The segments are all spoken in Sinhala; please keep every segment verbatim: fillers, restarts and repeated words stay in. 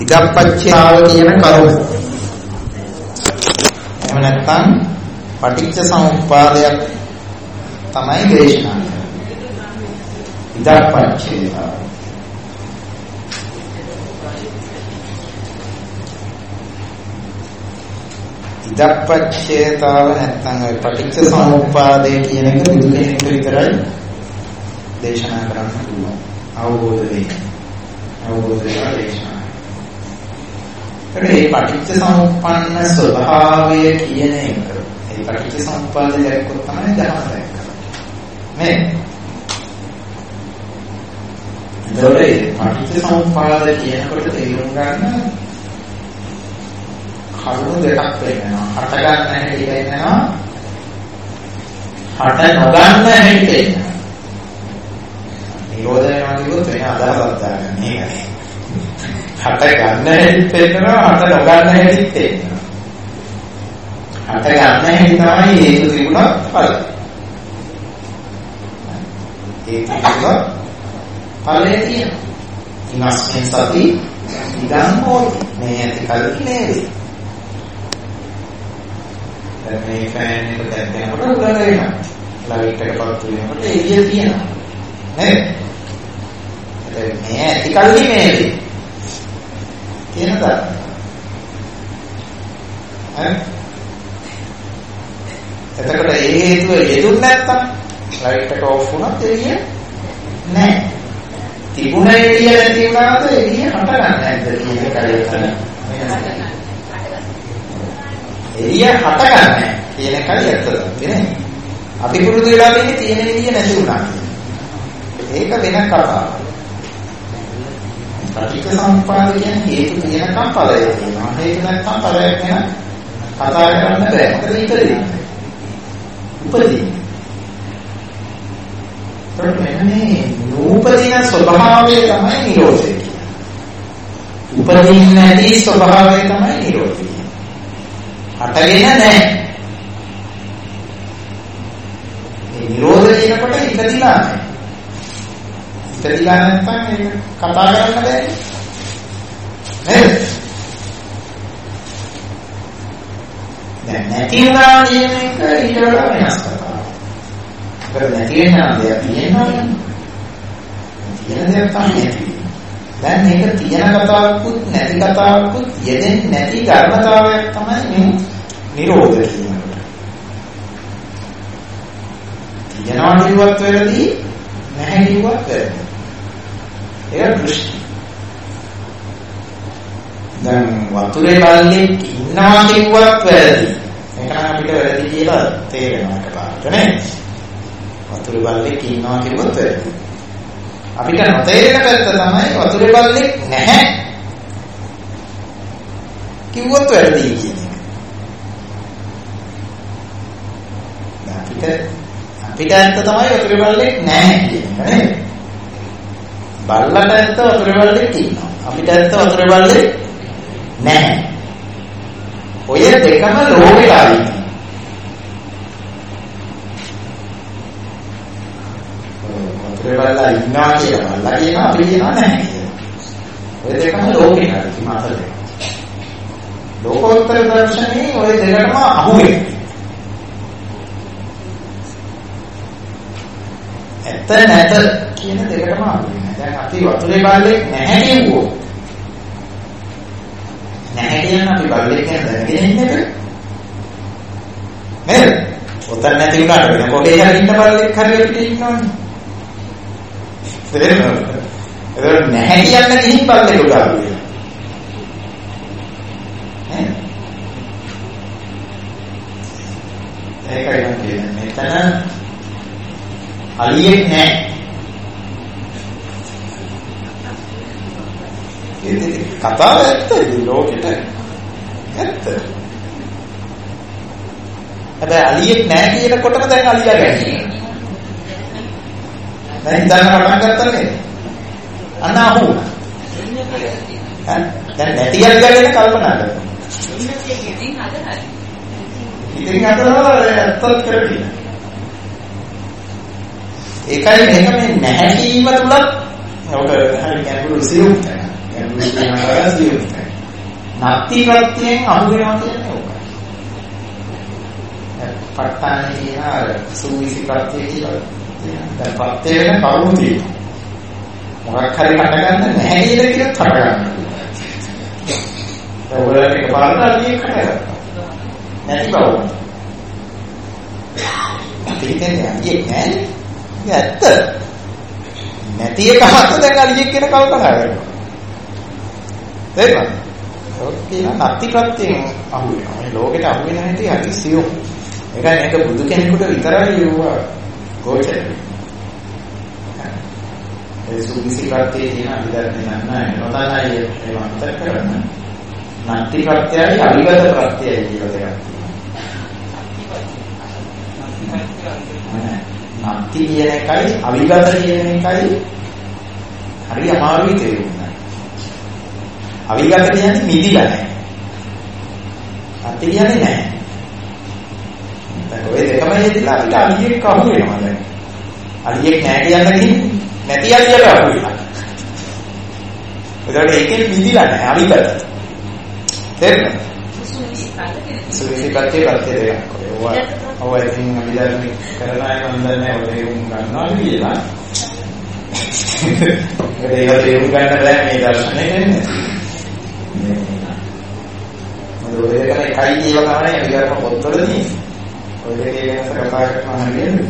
ඉදප්පච්චාව කියන කරුණ. එහෙම නැත්නම් පටිච්ච සමුප්පාදයක් තමයි දේශනා කරන්නේ. ඉදප්පච්චාව. ඉදප්පච්චේතාව නැත්නම් ඔය පටිච්ච සමුප්පාදය කියන එක බුදු කෙනෙකුට විතරයි දේශනා කරන්න පුළුවන්. අවබෝධ වෙන්න. අවබෝධ වෙලා දේශනා. ඒ පටිච්ච සමුප්පන්න ස්වභාවය කියන එක. ඒ පටිච්ච සමුප්පාදය දැක්කොත් තමයි ධර්ම දැක්කේ. මේ දොරේ පටිච්ච සමුප්පාදය කියනකොට තේරුම් ගන්න කරුණු දෙකක් වෙනවා. හට ගන්න හැටි වෙනවා. හට නොගන්න හැටි වෙනවා. නිරෝධ වෙනවා කියොත් වෙන අදහසක් දාගන්න මේකයි. හට ගන්න හැටි වෙනවා, හට නොගන්න හැටි වෙනවා. හට ගන්න හැටි තමයි හේතු තිබුණා ඵල. ඒක තිබුණා ඵලයේ තියෙනවා. ඉනස්යෙන් සති ඉදන් හොති. මේ ඇති කල්පි නෙවෙයි. මේ ෆෑන් එක දැක්කම උඩ වෙනවා. ලයිට් එක පත්තු වෙනකොට එළිය තියෙනවා. නේද? මේ ඇති කල්ලි මේකේ. කියනද? හරි. එතකොට ඒ හේතුව යෙදුන්නේ නැත්තම් ලයිට් එක ඔෆ් වුණත් එළිය නැහැ. තිබුණ එළිය නැති වුණාද එළිය හට ගන්න නැද්ද කියන එකයි එතන. එළිය හට ගන්න කියන එකයි ඇත්තද නේ? අපි පුරුදු වෙලා තියෙන්නේ තියෙන එළිය නැති වුණා. ඒක වෙන කතාවක්. පටිච්ච සමුප්පාද කියන්නේ හේතු තියෙනකම් ඵලය තියෙනවා. හේතු නැත්නම් ඵලයක් වෙන කතා කරන්න බෑ. මොකද ඉතින් උපදී. ප්‍රමේයනේ නූපදීන ස්වභාවය තමයි නිරෝධය කියන්නේ. උපදීන නැති ස්වභාවය තමයි නිරෝධය. හටගෙන නැහැ. මේ නිරෝධ කියනකොට ඉපදිලා නැහැ. ඉපදිලා නැත්නම් ඒක කතා කරන්න බෑ. නේද? දැන් නැති වුණා කියන එක ඊට වඩා වෙනස් කතාවක්. ඒක නැති වෙනා දෙයක් තියෙනවා. තියෙන දෙයක් තමයි නැති. දැන් මේක තියෙන කතාවකුත් නැති කතාවකුත් යෙදෙන්නේ නැති ධර්මතාවයක් තමයි මේ නිරෝධ කියනකොට. තියනවා කිව්වත් වැරදි, නැහැ කිව්වත් වැරදි. ඒක දෘෂ්ටි. දැන් වතුරේ බල්ලෙක් ඉන්නවා කිව්වත් වැරදි. මේක නම් අපිට වැරදි කියලා තේරෙනවා එකපාරට නේ. වතුරේ බල්ලෙක් ඉන්නවා කිව්වත් වැරදි. අපිට නොතේරෙන පැත්ත තමයි වතුරේ බල්ලෙක් නැහැ කිව්වොත් වැරදි කියන එක. අපිට අපිට ඇත්ත තමයි වතුරේ බල්ලෙක් නැහැ කියන එක නේද? බල්ලට ඇත්ත වතුරේ බල්ලෙක් ඉන්නවා. අපිට ඇත්ත වතුරේ බල්ලෙක් නැහැ. ඔය දෙකම ලෝකෙලා ඉන්නේ. වතුරේ බල්ලා ඉන්නවා කියලා බල්ලා කියනවා අපි කියනවා නැහැ කියලා. ඔය දෙකම ලෝකෙලා ඉන්නේ මාතර දෙක. ලෝකෝත්තර දර්ශනේ ඔය දෙකම අහුවෙන්නේ. ඇත්ත නැත කියන දෙකටම අහුවෙන්නේ. දැන් අපි වතුරේ බල්ලෙක් නැහැ කියුවෝ. නැහැ කියන අපි බල්ලෙක් ගැන දැනගෙන ඉන්නේද? නේද? ඔතන නැති වුණාට වෙන කොහේ හරි ඉන්න බල්ලෙක් හරි අපිට ඉන්නවනේ. තේරෙනවද? ඒක නැහැ කියන්න ගිහින් බල්ලෙක් උඩා ගියා. ඈ? ඒකයි මම කියන්නේ. මෙතන අලියෙක් නැහැ. ඒක කතාව ඇත්ත ලෝකෙට ඇත්ත. හැබැයි අලියෙක් නැහැ කියනකොටම දැන් අලියා ගැන්නේ. දැන් හිතන්න පටන් ගත්තා නේද? අන්න අහු. දැන් නැතියක් ගැන කල්පනා කරනවා. ඉතින් හදලා ඇත්තත් කරගන්න. ඒකයි මේක මේ නැහැ කීම තුලත් ඔබ හරි ගැඹුරු සියුම් තැන. ගැඹුරු කියනවා සියුම්කයි. නැති ප්‍රත්‍යයෙන් අහු වෙනවා කියන්නේ ඕකයි. ප ဋ ාණේ කියන අර සූවිසි ප්‍රත්‍ය කියලා තියෙනවා. දැන් ප්‍රත්‍ය වෙන කරුණු තියෙනවා. මොකක් හරි හට ගන්න නැහැ කියලා කියත් හට ගන්නවා. ඒ වලට එකපාරට අලියෙක් හට ගන්නවා. නැති බව. හිතෙන්නේ අලියෙක් නැහැ. ඒක ඇත්ත. නැති එකවත් දැන් අලියෙක් කියන කල්පනා කරනවා. තේරුණාද? ඔක් කියන නැති ප්‍රත්‍යයෙන් අහු වෙනවා. මේ ලෝකෙට අහු වෙන හැටි හරි සියුම්. ඒකයි මේක බුදු කෙනෙකුට විතරයි යුවා ගෝචර. ඒ සුවිසි ප්‍රත්‍යයේ තියෙන අභිධර්මය නෑ. නොතනයි ඒ වන්තර කරන්න. නැති ප්‍රත්‍යයයි අවිගත ප්‍රත්‍යයයි කියලා දෙකක් තියෙනවා. නැති කියන එකයි අවිගත කියන එකයි හරි අමාරුයි තේරුම් ගන්න. අවිගත කියන්නේ මිදිලා නැහැ. නැති කියන්නේ නැහැ. දැන් ඔය දෙකම හේතුලා අපිට අලියෙක් අහු වෙනවා දැන්. අලියෙක් නැහැ කියන්නේ නැති අලියට අහු වෙනවා. ඒකට ඒකෙන් මිදිලා නැහැ අවිගත. තේරෙනවද? සුවිසි ප්‍රත්‍ය ප්‍රත්‍ය දෙකක්. ඔය ඔය ඉතින් අභිධර්ම කරන අය මම දන්නේ ඔය තේරුම් ගන්නවා කියලා. ඒක තේරුම් ගන්න බෑ මේ දර්ශනේ වෙන්නේ. මොකද ඔය දෙකම එකයි කියලා තමයි අභිධර්ම පොත්වල තියෙන්නේ. ඔය දෙකේ වෙනස කතා කරනවා කියන්නේ.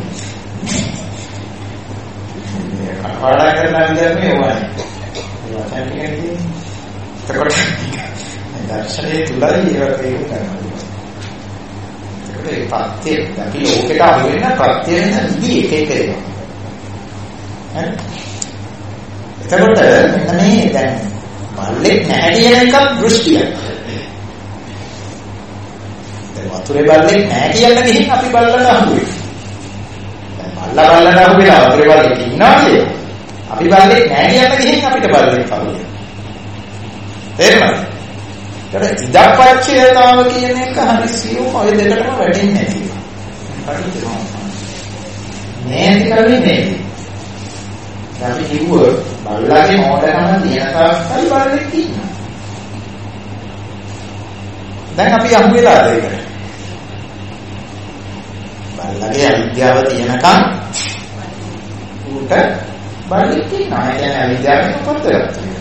මේ කපාඩා කරන අභිධර්මයේ ඕනේ. ඒ වචන ටිකක් තියෙන්නේ. එතකොට දර්ශනයේ තුලයි ඒක තේරුම් ගන්න. ඒ පත්‍ය අපි ලෝකෙට අහු වෙන පත්‍ය වෙන ඉදි එක එක ඒවා. හරි. එතකොට මෙන්න මේ දැන් බල්ලෙක් නැහැ කියන එක දෘෂ්ටියක්. දැන් වතුරේ බල්ලෙක් නැහැ කියන ගිහින් අපි බල්ලට අහු වෙනවා. දැන් බල්ලා බල්ලට අහු වෙලා වතුරේ බල්ලෙක් ඉන්නවා කියලා. අපි බල්ලෙක් නැහැ කියන ගිහින් අපිට බල්ලෙක් අහු වෙනවා. තේරුණාද? ඉදප්පච්චයතාව කියන එක හරි සියුම් ඔය දෙකටම වැටෙන්නේ නැති වෙනවා. හරි තේරුණා. නේද කල්ලි නේද? අපි කිව්වොත් බල්ලාගේ මොඩකම තියෙන තාක්කල් බල්ලෙක් ඉන්නවා. දැන් අපි අහු වෙලා දෙයකට. බල්ලාගේ අවිද්‍යාව තියෙනකන් ඌට බල්ලෙක් ඉන්නවා. ඒ කියන්නේ අවිද්‍යාවෙන් උපත් වෙලා.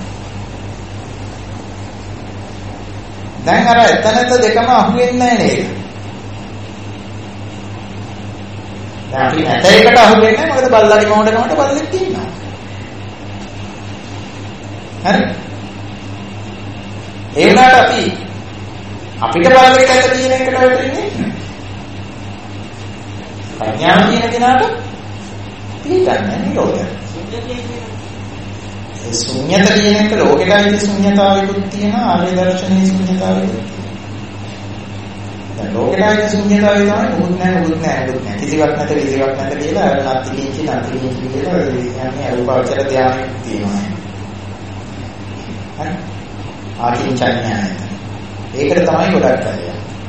දැන් අර එතනත දෙකම අහු වෙන්නේ නැහැ නේද? දැන් අපි නැත එකට අහු වෙන්නේ මොකද බල්ලාගේ මොඩකමට බල්ලෙක් ඉන්නවා. හරි? ඒ වුණාට අපි අපිට බල්ලෙක් ඇත කියන එකට වැටෙන්නේ ප්‍රඥාව කියන කෙනාට පිළිගන්නේ නිරෝධය. ඒ ශුන්‍යත කියන එක ලෝකෙටයි ශුන්‍යතාවෙකුත් තියෙනවා ආර්ය දර්ශනයේ ශුන්‍යතාවෙකුත් තියෙනවා. දැන් ලෝකෙටයි ශුන්‍යතාවය තමයි මොකුත් නැහැ මොකුත් නැහැ මොකුත් නැහැ කිසිවක් නැත කිසිවක් නැත කියලා නැති කිංචි නැති කිංචි කියලා කියන්නේ අරූපාවචර ධානයක් තියෙනවා. හරි? ආකින්චඤ්ඤාය. ඒකට තමයි ගොඩක් අය.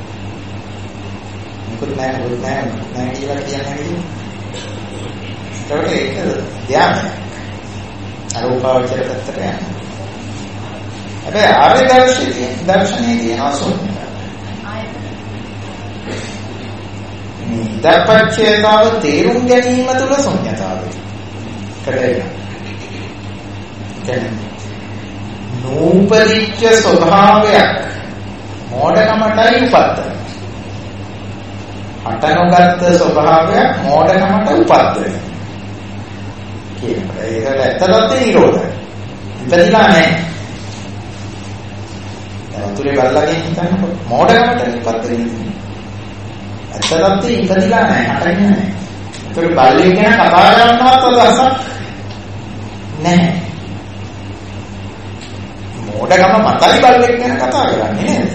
මොකුත් නැහැ මොකුත් නැහැ මොකුත් නැහැ කියලා කියන්නේ. ඒකට ඒක ධානයක්. අරූපාවචර පැත්තට යනවා. හැබැයි ආර්ය දර්ශනයේ දර්ශනයේ තියෙන අසුන්ය. මේ දපච්චේතාව තේරුම් ගැනීම තුළ ශුන්‍යතාවය. කරේන. දැන් නූපදිච්ච ස්වභාවයක් මෝඩකමටයි උපද්දන. අටනොගත් ස්වභාවයක් මෝඩකමට උපද්දන. ඒකට ඇත්තටම නිරෝධයි. ඉපදිලා නැහැ. දැන් උතුරේ බල්ලාගේ හිතන්නකො මොඩකමට ඉපත් වෙන්නේ. ඇත්තටම ඉපදිලා නැහැ. හටන්නේ නැහැ. උතුරේ බල්ලෙක් ගැන කතා කරන්නවත් අදහසක් නැහැ. මොඩකම මතයි බල්ලෙක් ගැන කතා කරන්නේ නේද?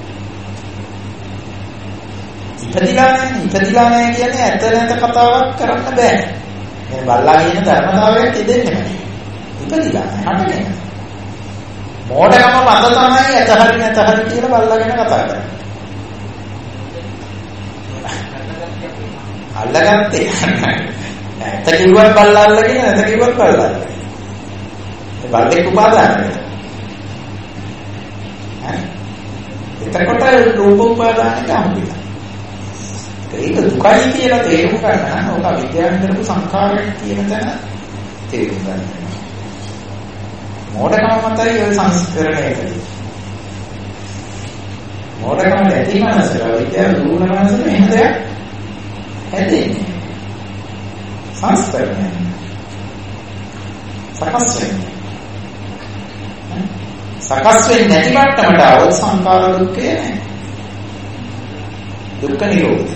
ඉපදිලා නැහැ. ඉපදිලා නැහැ කියන්නේ ඇත්ත නැත කතාවක් කරන්න බෑ. මේ බල්ලා කියන ධර්මතාවයක් දෙන්නේ නැහැ. ඉපදිලා හටගෙන. මොඩකම මත තමයි ඇතහරි නැතහරි කියලා බල්ලා ගැන කතා කරන්නේ. අල්ලගත්තේ. ඇත්ත කිව්වත් බල්ලා අල්ලගෙන නැත කිව්වත් බල්ලා අල්ලගෙන. ඒ බල්ලෙක් උපාදාන වෙනවා. එතකොට රූප උපාදානයට අහුවෙනවා. ඒක දුකයි කියලා තේරුම් ගන්න නම් ඔක විද්‍යාවෙන් කරපු සංඛාරයක් කියන තැන තේරුම් ගන්න. මොඩකම මතයි ඔය සංස්කරණය කළේ. මොඩකම නැති මනසට විද්‍යාව දුරුන මනසට එහෙම දෙයක් හැදෙන්නේ. සංස්කරණය. සකස් වෙන්නේ. සකස් වෙන්නේ නැති මට්ටමට આવොත් සංඛාර දුක්ඛය නැහැ. දුක්ඛ නිරෝධය.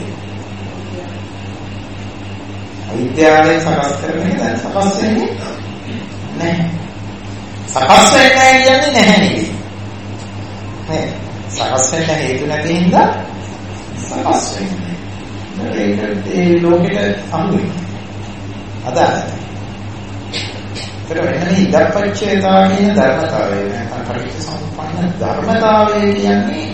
විද්‍යාවෙන් සකස් කරන්නේ දැන් සකස් වෙන්නේ නැහැ. සකස් වෙන්නේ නැහැ කියන්නේ නැහැ නෙවෙයි. නේ සකස් වෙන්න හේතු නැති හින්දා සකස් වෙන්නේ. ඒක ඒ ලෝකෙට සම්මුතියි. අදාළයි. ඒක වෙනනේ ඉදප්පච්චේතා කියන ධර්මතාවය නැත්නම් පරිච්ඡේසම්පන්න ධර්මතාවය කියන්නේ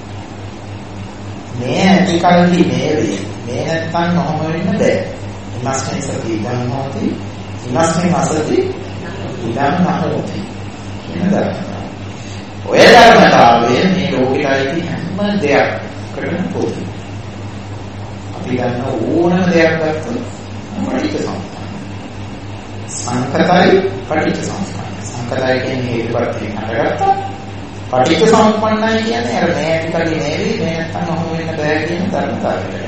මේ ඇතිකල්හි මේ වේ. මේ නැත්නම් නොම වෙන්න බෑ. ඉමස්නේ සති ඉදන් හොති ඉමස්නේ අසති ඉදන් නැහොති කියන ධර්මතාවය. ඔය ධර්මතාවය මේ ලෝකෙයි හැම දෙයක් කරන පොදු. අපි ගන්න ඕනම දෙයක් ගත්තොත් පටිච්චසමුප්පාද. සංකතයි පටිච්චසමුප්පාද. සංකතයි කියන්නේ හේතුපත්‍රයෙන් හටගත්තා. පටිච්චසමුප්පන්නයි කියන්නේ අර මේ ඇතිකල්හි නේවි මේ නැත්නම් නොම වෙන්න බෑ කියන ධර්මතාවය.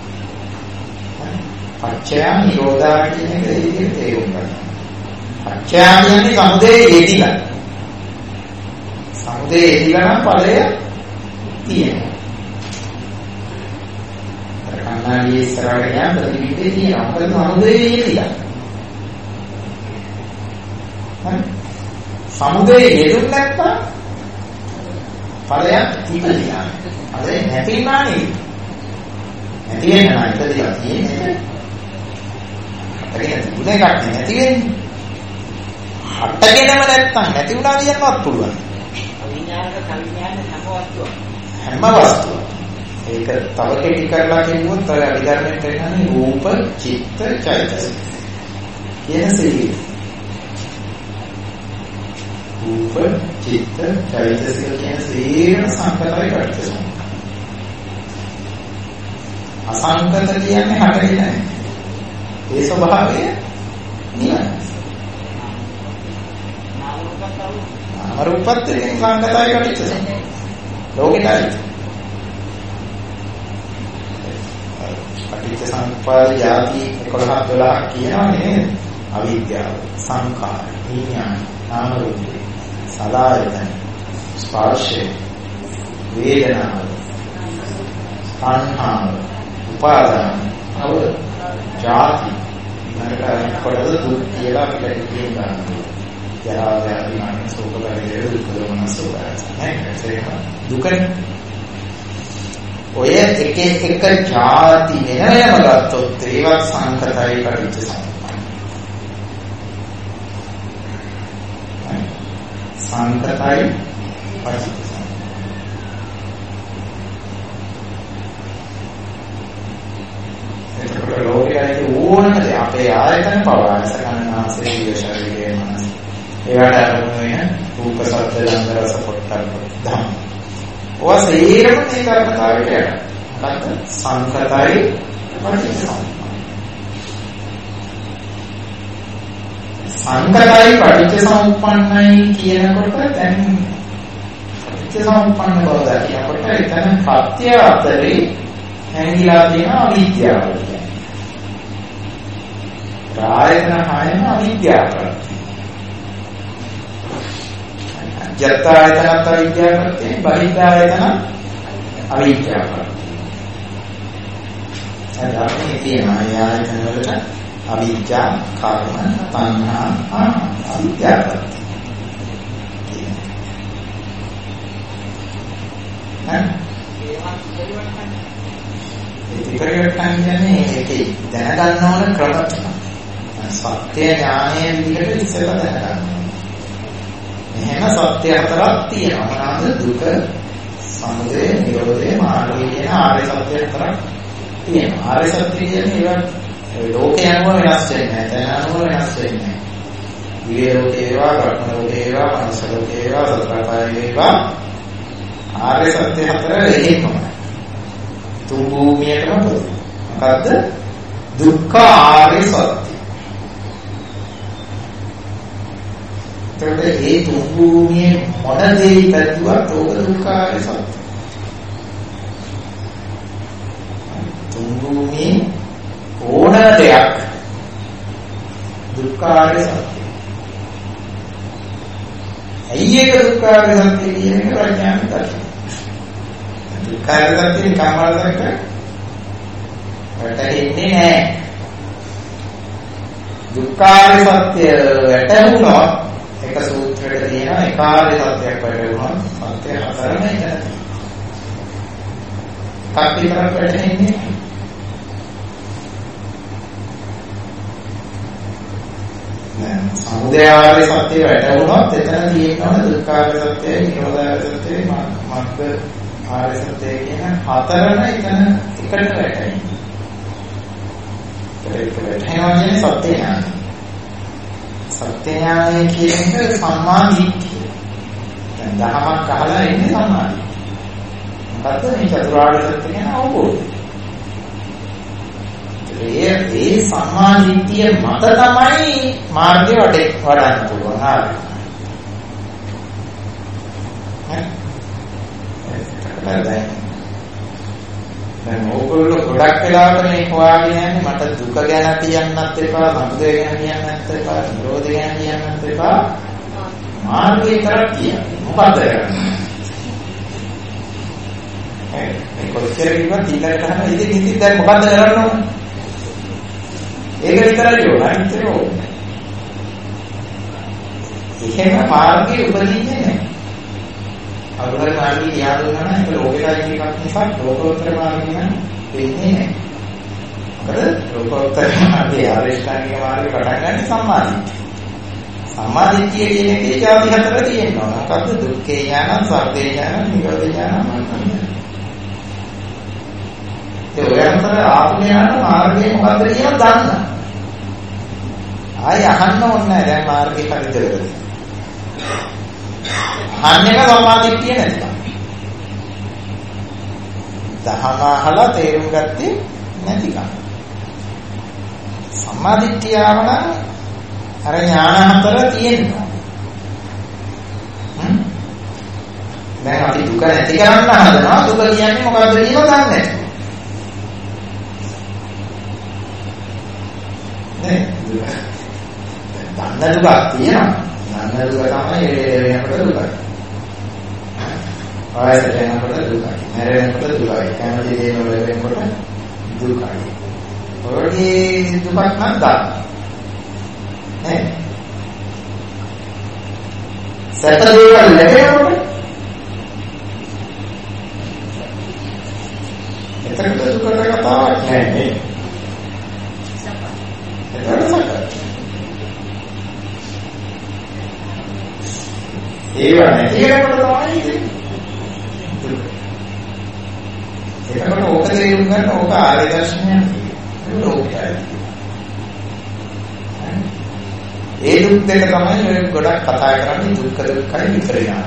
පච්චය නිරෝධා කියන එක ඉතින් තේරුම් ගන්න. පච්චය කියන්නේ සමුදේ යෙදිලා. සමුදේ යෙදිලා නම් ඵලය තියෙනවා. අර කන්නාඩියේ ඉස්සරහට යන ප්‍රතිවිරුද්ධේ තියෙනවා. මොකද සමුදේ යෙදිලා. හරි. සමුදේ යෙදුන් නැත්තම් ඵලයක් ඉපදිනා. ඵලය නැතිනා නෙවෙයි. නැති වෙන නම් ඉපදිලා තියෙන්නේ. ඒක තුනේ එකක් නැති වෙන්නේ. හටගෙනම නැත්තම් නැති වුණා කියන්නවත් පුළුවන්. විඥානක සංඥාන හැම වස්තුවක්. හැම වස්තුවක්. ඒක තව කෙටි කරලා කියනොත් අර අධිකරණයට කියන්නේ රූප, චිත්ත, චෛතසික. කියන සිහිය. රූප, චිත්ත, චෛතසික කියන සිහියන සංකතයි පරිච්ඡේදය. අසංකත කියන්නේ හටගෙන නැහැ. ඒ ස්වභාවය නිවන. නාම රූපත් දෙකෙන් සංකතයි පටිච්චසමුප්පාදයි. ලෝකෙටයි. පටිච්චසමුප්පාද යටි එකොළහ දොළහ කියනවා නේද? අවිද්‍යාව, සංඛාර, විඥාන, නාම රූප, සලආයතන, ස්පර්ශය, වේදනාව, සංඛාර, උපාදාන, අව ජාති නරක කොටද දුක් කියලා අපිට කියනවා. ජරා ව්‍යාධි මරණ ශෝක පරිදේ දුක් දෝමන සෝවාස. දුකනේ. ඔය එක එක ජාති වෙනම ගත්තොත් ඒවත් සංකතයි පටිච්චසමුප්පාද. සංකතයි පටිච්චසමුප්පාද. ඒකට ලෝකයේ ඕනම දේ අපේ ආයතන පවා සකන්නාසේ දිය ශරීරයේ මනස. ඒවට අරමුණු වෙන රූප ශබ්ද ගන්ධ රස පොට්ටබ්බ ධම්ම. ඔය සේරම මේ කර්මතාවයට යනවා. මොකද්ද? සංකතයි පටිච්චසමුප්පාද. සංකතයි පටිච්චසමුප්පන්නයි කියනකොට දැන් පටිච්චසමුප්පන්න බව දකිනකොට එතන පත්‍ය අතරේ හැංගිලා තියෙන අවිද්‍යාව කියන්නේ. ආයතන හයම අවිද්‍යාව ප්‍රත්‍ය. ජත් ආයතනත් අවිද්‍යාව ප්‍රත්‍ය, බහිද්ධ ආයතන අවිද්‍යාව ප්‍රත්‍ය. අදාළේ තියෙන ආයතන වලට අවිද්‍යා, කර්ම, තණ්හා, අවිද්‍යාව ප්‍රත්‍ය. හරි. විපරිවර්තන කියන්නේ ඒකේ දැනගන්න ඕන ක්‍රම තුනක්. සත්‍ය ඥානයේ විදිහට ඉස්සෙල්ලා දැනගන්න ඕනේ. මෙහෙම සත්‍ය හතරක් තියෙනවා. මොනවාද? දුක, සමුදය, නිරෝධය, මාර්ගය කියන ආර්ය සත්‍ය හතරක් තියෙනවා. ආර්ය සත්‍ය කියන්නේ ඒවා ලෝකේ අනුව වෙනස් වෙන්නේ නැහැ. තන අනුව වෙනස් වෙන්නේ නැහැ. දිව්‍ය ලෝකේ ඒවා, බ්‍රහ්ම ලෝකේ ඒවා, මනුෂ්‍ය ලෝකේ ඒවා, සතරපාය ඒවා ආර්ය සත්‍ය හතර එහෙමම. තුන් භූමියටම පොදු. මොකද්ද? දුක්ඛ ආර්ය සත්‍ය. එතකොට මේ තුන් භූමියේ මොන දේ පැතුවත් ඕක දුක්ඛ ආර්ය සත්‍ය. තුන් භූමියේ ඕන දෙයක් දුක්ඛ ආර්ය සත්‍ය. ඇයි ඒක දුක්ඛ ආර්ය සත්‍ය කියන එක ප්‍රඥාවෙන් දකින්න. දුක්ඛ ආර්ය සත්‍ය කම්මලකට වැටෙන්නේ නැහැ. දුක්ඛ ආර්ය සත්‍ය වැටුණොත් එක සූත්‍රයක තියෙනවා එක ආර්ය සත්‍යයක් වැටුණොත් සත්‍ය හතරම එතන. එකක් විතරක් වැටෙන්නේ සමුදය ආර්ය සත්‍ය වැටුණොත් එතන තියෙනවා දුක්ඛ ආර්ය සත්‍ය, නිරෝධ ආර්ය සත්‍ය, මග්ග ආර්ය සත්‍ය කියන හතරම එතන එකට වැටෙනවා. ඒක වැටෙනවා කියන්නේ සත්‍ය ඥානය. සත්‍ය ඥානය කියන්නේ සම්මා දිට්ඨිය. දැන් දහමක් අහලා ඉන්නේ සම්මා දිට්ඨිය. මොකද්ද මේ චතුරාර්ය සත්‍ය කියන අවබෝධය. ඒ ඒ සම්මා දිට්ඨිය මත තමයි මාර්ගය වඩේ වඩන්න පුළුවන්. හරි. හරි. දැන් ඕගොල්ලෝ ගොඩක් වෙලාවට මේ හොයාගෙන යන්නේ මට දුක ගැන කියන්නත් එපා, සමුදය ගැන කියන්නත් එපා, නිරෝධය ගැන කියන්නත් එපා. මාර්ගය කරක් කියන්නේ. මොකද කරන්නේ? ඒ කොච්චර කිව්වත් ඊළඟට ගන්න ඉතින් ඉතින් දැන් මොකද්ද කරන්න ඕනේ? ඒක විතරයි ඕන අනිත් ඒවා ඕනේ. එහෙම මාර්ගයේ උපදින්නේ නැහැ. අනුගමන මාර්ගයේ යාදුනා නම් ඒක ලෝකයයි එකක් නිසා ලෝකෝත්තර මාර්ගය නම් වෙන්නේ නැහැ. මොකද ලෝකෝත්තර මාර්ගයේ ආරේෂ්ඨාංගික මාර්ගය පටන් ගන්න සම්මාදිට්ඨිය. සම්මාදිට්ඨිය කියන එකේ ಜಾති හතර තියෙනවා. මොකද්ද? දුක්ඛේ ඥාන, සමුදය ඥාන, නිරෝධ ඥාන, මග්ග ඥාන. ඒ ඔයන්තර ආත්මයන මාර්ගය මොකද්ද කියලා දන්නා. ආයි අහන්න ඕනේ නැහැ දැන් මාර්ගේ හරිද කියලා. අහන්නේ සම්මාදිට්ඨිය නැතිනම්. දහම අහලා තේරුම් ගත්තේ නැතිනම්. සම්මාදිට්ඨිය ආවම අර ඥාන හතර තියෙනවා. හ්ම්. දැන් අපි දුක නැති කරන්න හදනවා. දුක කියන්නේ මොකද්ද කියලා දන්නේ නැහැ. නේ දුක. දන්න දුක තියෙනවා. දන්න දුක තමයි වෙනකොට දුකයි. ආයෙත් වෙනකොට දුකයි. නැරෙනකොට දුකයි. කැමති දේ වල වෙනකොට දුකයි. ඔයගේ දුකක් නම් දන්න. නේ? සැප දේවල් ලැබෙනකොට එතකොට දුකට කතාවක් නැහැ නේ. ඒවා නැති වෙනකොට තමයි එතකොට ඕක තේරුම් ගන්න ඕක ආර්ය දර්ශනය ලෝකයයි. ඒ දුක් දෙක තමයි ඔය ගොඩක් කතා කරන්නේ දුක්ඛ දුක්ඛයි විපරිණාම.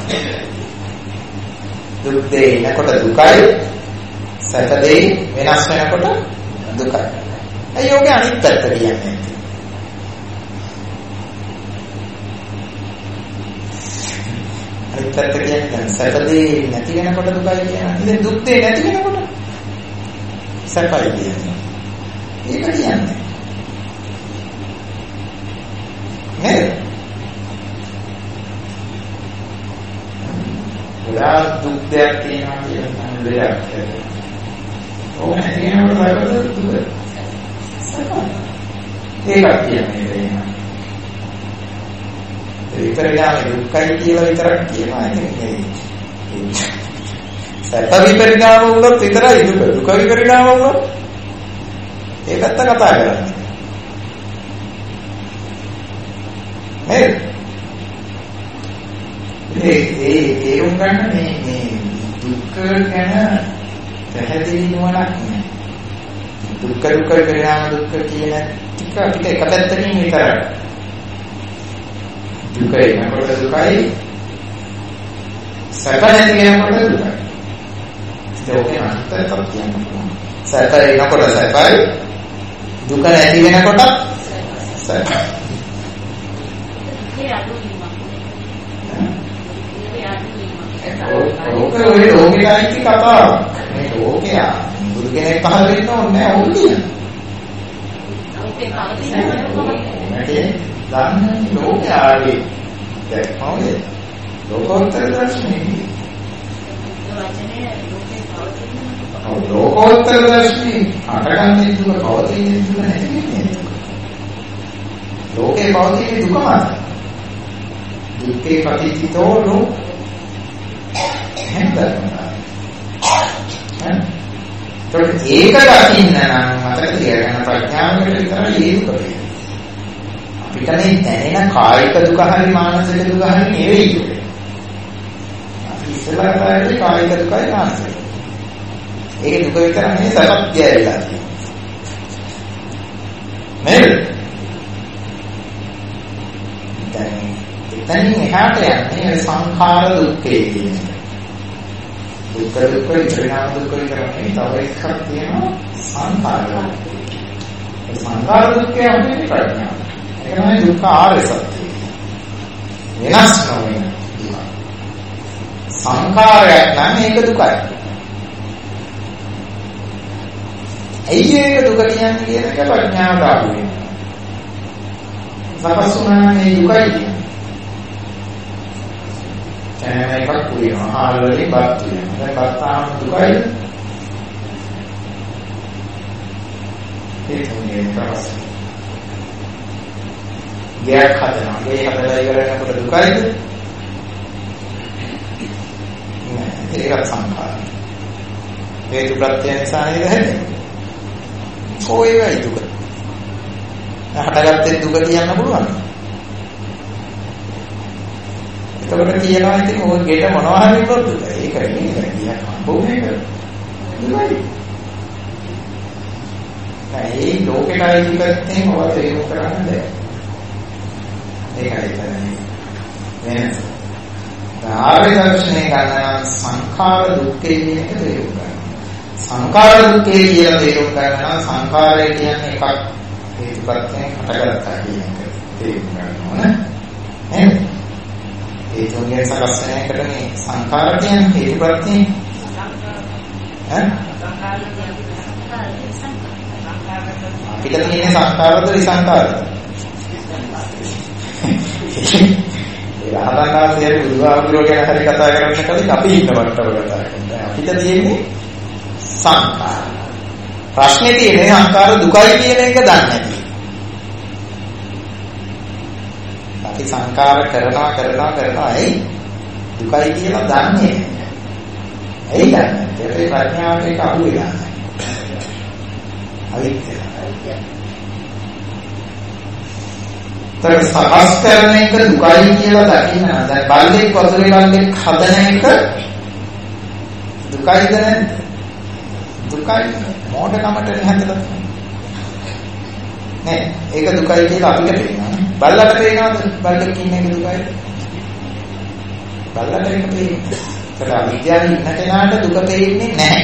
දුක් දෙය එනකොට දුකයි, සැප දෙය වෙනස් වෙනකොට දුකයි. ඒ යෝගේ අනිත් පැත්ත කියන්නේ. අනිත් පැත්ත කියන්නේ සැප දෙය නැති වෙනකොට දුකයි කියන්නේ. ඉතින් දුක් දෙය නැති වෙනකොට සැපයි කියන්නේ. ඒක කියන්නේ. නේද? ගොඩාක් දුක් දෙයක් තියෙනවා කියන දෙයක්. ඕක නැතිවෙනකොට බලද්දී දුක. ඒකක් කියන්නේ වෙනවා. විපරිණාම දුක්ඛයි කියලා විතරක් කියනවා නෙවෙයි. සැප විපරිණාම වුණොත් විතරයි දුක. දුක විපරිණාම වුණොත් ඒකත් කතා කරන්නේ. නේද? ඒ ඒ තේරුම් ගන්න මේ මේ දුක්ඛ ගැන පැහැදිලි නොවනක් නෑ. දුක්ඛ දුක්ඛ විපරිණාම දුක්ඛ කියන ටික අපිට එක පැත්තකින් විතරයි. දුකයි නකොට දුකයි සැප නැති වෙනකොට දුකයි. ඒකේ අන්තයක් තියෙනවා. සැප එනකොට සැපයි, දුක නැති වෙනකොට සැපයි. ඒ අනුවීමක්. ඒ අනුවීමක්. ඔය ලෝකෙයි කතාව. මේ ලෝකය බුදු කෙනෙක් පහළ වෙන්න ඕනේ නැහැ ඕක. ඔකේ කවදිනවද? දන්නේ ලෝකය ආවේ දැක්කමද? ලෝකෝත්තර දර්ශනේ. වචනේ ලෝකේ පවතින. ලෝකෝත්තර දර්ශනේ අටගන්නේ දුක පවතින දුක නැති වෙන්නේ. ලෝකේ පවතින දුක මාත්‍රයි. දුක්ඛේ පටිච්චිතෝ ලෝක. එහෙනම් ඒක දකින්න නම් මතක තියාගන්න ප්‍රඥාවකට විතරයි ඒක වෙන්නේ. අපිට මේ දැනෙන කායික දුක හරි මානසික දුක හරි නෙවෙයි. අපි ඉස්සෙල්ලා කරන්නේ කායික දුකයි මානසික. ඒක දුක විතර නෙවෙයි සත්‍යයලා තියෙනවා. නේද? දැන් එතනින් එහාට යන්නේ සංඛාර දුක්ඛේ කියන්නේ. දුක්ඛ දුක්ඛ විචාරණ දුක්ඛ විතරනේ තව එකක් තියෙනවා සංඛාර දුක්ඛ. ඒ සංඛාර දුක්ඛය අපේ ප්‍රඥාව. ඒක තමයි දුක්ඛ ආර්ය සත්‍යය. වෙනස් නොවන දුක. සංඛාරයක් නම් ඒක දුකයි. ඇයි ඒක දුක කියන්නේ කියන එක ප්‍රඥාවට අහු වෙනවා. සපස්සුනා මේ දුකයි කියන්නේ. කෑම එකක් පුරිනවා. හාල් වලින් බත් වෙනවා. දැන් බත් ආම දුකයි. ඒක තමයි ප්‍රශ්නේ. ගෑක් හදනවා. ගේ හදලා ඉවරනකොට දුකයිද? නෑ. ඒක සංඛාරය. හේතු ප්‍රත්‍ය නිසා නේද හැදෙන්නේ? කොහේවයි දුක? හටගත්තේ දුක කියන්න පුළුවන්. එතකොට කියනවා ඉතින් මොකද ගෙට මොනවා හරි කරොත් ඒක නෙමෙයි කියන්නේ බොහොමයි කරන්නේ. ඒ ලෝකෙටයි දුකෙන් ඔය තේරුම් කරන්න බෑ. ඒකයි තමයි. වෙනස. ආර්ය දර්ශනය ගන්න සංඛාර දුක්ඛේ කියන එක තේරුම් ගන්න. සංඛාර දුක්ඛේ කියලා තේරුම් ගන්න සංඛාරය කියන්නේ එකක් හේතුපත්යෙන් හටගත්තා කියන එක තේරුම් ගන්න ඕන. නේද? ඒ තුන්ගේ සකස් වෙන එකට මේ සංඛාර කියන්නේ හේතුපත්යෙන් ඈ අපිට තියෙන සංඛාරද විසංඛාරද? ඒ ආදාකාරයේ බුදුආගමෝ ගැන හරි කතා කරන්න කලින් අපි ඉන්න වට්ටම කතා කරනවා. අපිට තියෙන්නේ සංඛාර. ප්‍රශ්නේ තියෙන්නේ සංඛාර දුකයි කියන එක දන්නේ නැති. අපි සංඛාර කරනවා කරනවා කරනවා ඇයි දුකයි කියලා දන්නේ නැහැ. ඇයි දන්නේ? ඒකේ ප්‍රඥාවට ඒක අහු වෙලා නැහැ. අවිද්‍යාව. තර සකස් කරන එක දුකයි කියලා දකින්න. දැන් බල්ලෙක් වතුරේ බල්ලෙක් හදන එක දුකයිද නැද්ද? දුකයි. මොඩකමට හැදලා නෑ. ඒක දුකයි කියලා අපිට පේනවා. බල්ලට පේනවද? බල්ලෙක් ඉන්න එක දුකයි. බල්ලට ඒක පේන්නේ. ඒක අවිද්‍යාවේ ඉන්න කෙනාට දුක පේන්නේ නැහැ.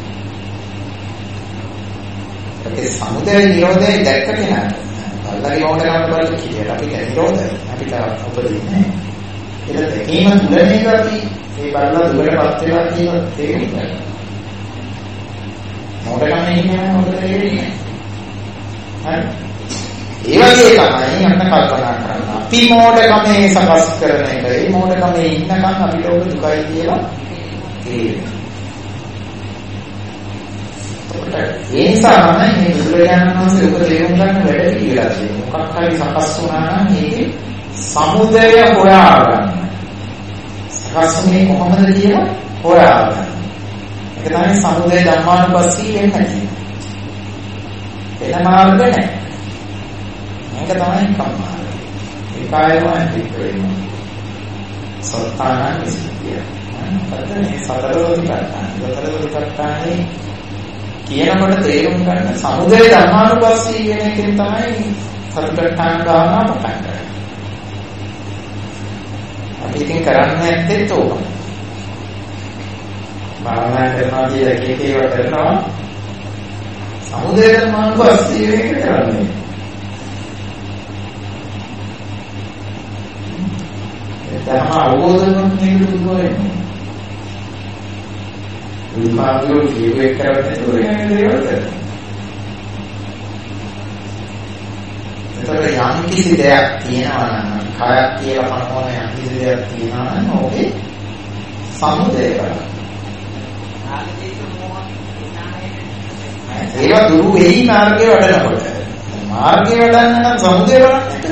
ඒක සමුදය නිරෝධය දැක්ක කෙනාට බල්ලගේ මොඩකමට බලන්න කියට අපිට නිරෝධයි. අපිට උපදින්නේ. ඒක දැකීම තුළනේ අපි මේ බල්ලා දුකටපත් වෙනවා කියන තේරුම් ගන්න. මොඩකම ඉන්නේ මොකද තේරෙන්නේ? හරි. ඒ වගේ තමයි අන්න කල්පනා කරන්න. අපි මොඩකමේ සකස් කරන එක. ඒ මොඩකමේ ඉන්නකම් අපිට ඔබ දුකයි කියලා තේරෙනවා. ඒ නිසා තමයි මේ බුදුරජාණන් වහන්සේ ඔබ තේරුම් ගන්න වැඩ කියලා තියෙන්නේ. මොකක් හරි සකස් වුණා නම් ඒකේ සමුදය හොයාගන්න. සකස් වෙන්නේ කොහොමද කියලා හොයාගන්න. ඒක තමයි සමුදය ධම්මානුපස්සී වෙන්නේ. එන මාර්ග නැහැ. මේක තමයි කම්මාර. ඒකයම පිටවෙන්නේ. සත්‍යාන විසිතිය. අතනේ සතරවලි කරtaan. සතරවලි කරතානේ කියනකොට තේරුම් ගන්න සමුදය ධම්මානුපස්සී කියන එකෙන් තමයි සතරටාන ගානා පටන් ගන්න. අපි ඉතින් කරන්නේ නැත්තේ ඒක. භාවනා කරනවා කියලා එක එක ඒවා කරනවා. සමුදය ධර්මානුපස්සී වෙක කරන්නේ. ධර්ම අවබෝධ කරගන්න නේද දුන්නේ. උන්වහන්සේ ජීවිතේ කරන්නේ දුරේ දේවල් කරනවා. ඒතර යම් කිසි දෙයක් තියෙනවා නම් කායක් කියලා පනවන යම් කිසි දෙයක් තියෙනවා නම් ඕකේ සමුදය කරනවා. ඒවා දුරු වෙයි මාර්ගයේ වඩනකොට. මාර්ගයේ වඩන්න නම් සමුදය වඩන්නට.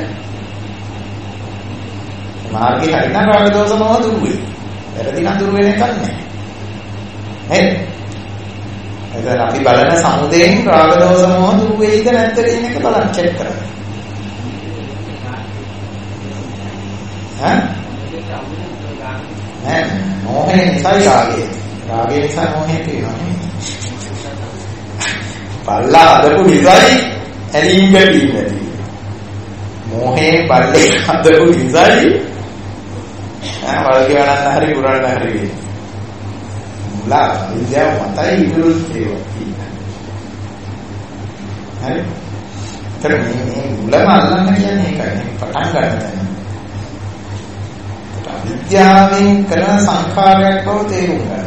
මාර්ගයේ හරිනම් රාග දෝෂ මොහ දුරු වෙයි. වැරදි නම් දුරු වෙන එකක් නැහැ. නේද? එතන අපි බලන සමුදයෙන් රාග දෝෂ මොහ දුරු වෙයිද නැත්ද කියන එක බලන්න චෙක් කරන්න. ඈ? නෑ මොහේ නිසා රාගය. රාගය නිසා මොහේ තියෙනවා. පල්ලා අදපු නිසයි ඇලීම් ගැටීම් නැති. මොහේ පල්ලේ අදපු නිසයි ආ වල්ගේ වඩන්න හරි පුරාණ හරි වෙයි. මුලා විද්‍යාව මතයි විරුද්ධ ඒවා. හරි. ඒතර මේ මුලම අල්ලන්න කියන්නේ ඒකයි. පටන් ගන්න. විද්‍යාවෙන් කරන සංඛාරයක් බව තේරුම් ගන්න.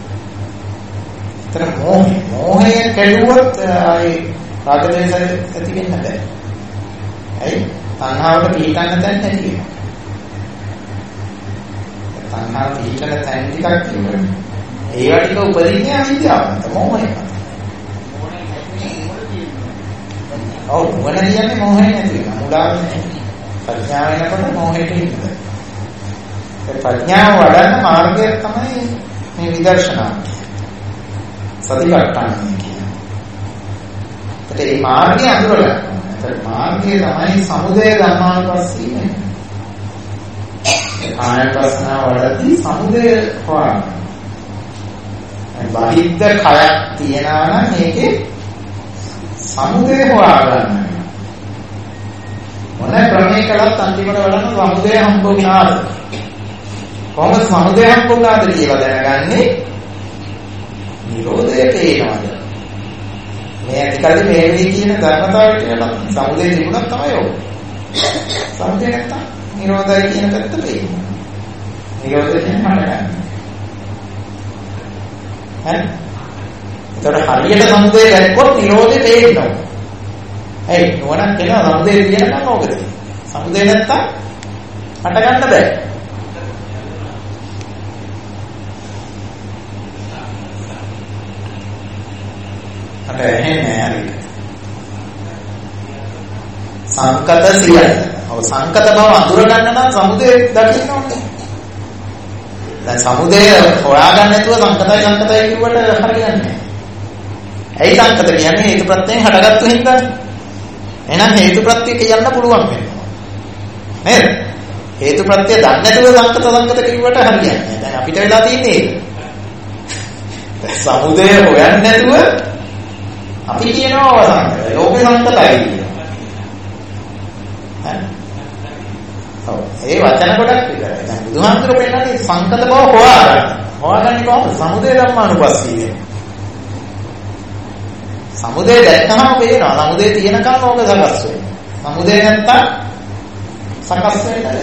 ඒතර මොහය මොහය කැඩුවොත් ආයේ රාගදේශ ඇති වෙන්නේ නැහැ. ඇයි? තණ්හාවට පිටින්න තැන් නැති වෙනවා. තණ්හාව පිටින තැන් ටිකක් තියෙනවා. ඒවා ටික උපදින්නේ අවිද්‍යාවට. මොහය. ඔව් මොන කියන්නේ මොහය නැති වෙනවා. මුලාව නැහැ. ප්‍රඥාව වෙනකොට මොහයට ඉන්නේ. ඒ ප්‍රඥාව වඩන මාර්ගය තමයි මේ විදර්ශනා. සතිපට්ඨාන කියන්නේ. ඒ මාර්ගය අඳුරලා. ඒ මාර්ගය තමයි සමුදය ධර්මානුපස්සී වෙන්නේ. ආයතන වලදී සමුදය හොයන්න. බාහිද්ද කයක් තියනවා නම් මේකේ සමුදය හොයාගන්න. මොන ක්‍රමයක කළත් අන්තිමට බලන්න සමුදය හම්බුනාද? කොහොමද සමුදය හම්බුනාද කියලා දැනගන්නේ? නිරෝධය තේරෙනවද? මේ ඇතිකල්ලි මේ වෙයි කියන ධර්මතාවයට යන සමුදය තිබුණා තමයි ඕක. සමුදය නැත්තම් නිරෝධය කියන පැත්ත පේනවා. නිරෝධය කියන්නේ මට ගන්න. හරි? ඒතකොට හරියට සමුදය දැක්කොත් නිරෝධය තේරෙනවා. ඒ නෝනක් කියනවා සමුදය කියනකම් ඕකද? සමුදය නැත්තම් මට ගන්න බෑ. අර එහෙන්නේ හරි. සංකත සියය. ඔව් සංකත බව අඳුර ගන්න නම් සමුදය දකින්න ඕනේ. දැන් සමුදය හොයාගන්න නැතුව සංකතයි සංකතයි කියුවට හරියන්නේ නැහැ. ඇයි සංකත කියන්නේ හේතු ප්‍රත්‍යයෙන් හටගත්තු හින්දානේ. එහෙනම් හේතු ප්‍රත්‍ය කියන්න පුළුවන් වෙනවා. නේද? හේතු ප්‍රත්‍ය දන්නේ නැතුව සංකත සංකත කියුවට හරියන්නේ නැහැ. දැන් අපිට වෙලා තියෙන්නේ ඒක. සමුදය හොයන්නේ නැතුව අපි කියනවා සංකතයි. ලෝකේ සංකතයි කියනවා. හරි. ඔව් ඒ වචන කොටක් විතරයි. දැන් බුදුහාමුදුරුවෝ පෙන්නන්නේ සංකත බව හොයාගන්න. හොයාගන්නේ කොහොමද? සමුදය ධර්මානුපස්සී වෙන. සමුදය දැක්කම පේනවා. සමුදය තියෙනකන් ඕක සකස් වෙනවා. සමුදය නැත්තම් සකස් වෙන්නේ නැහැ.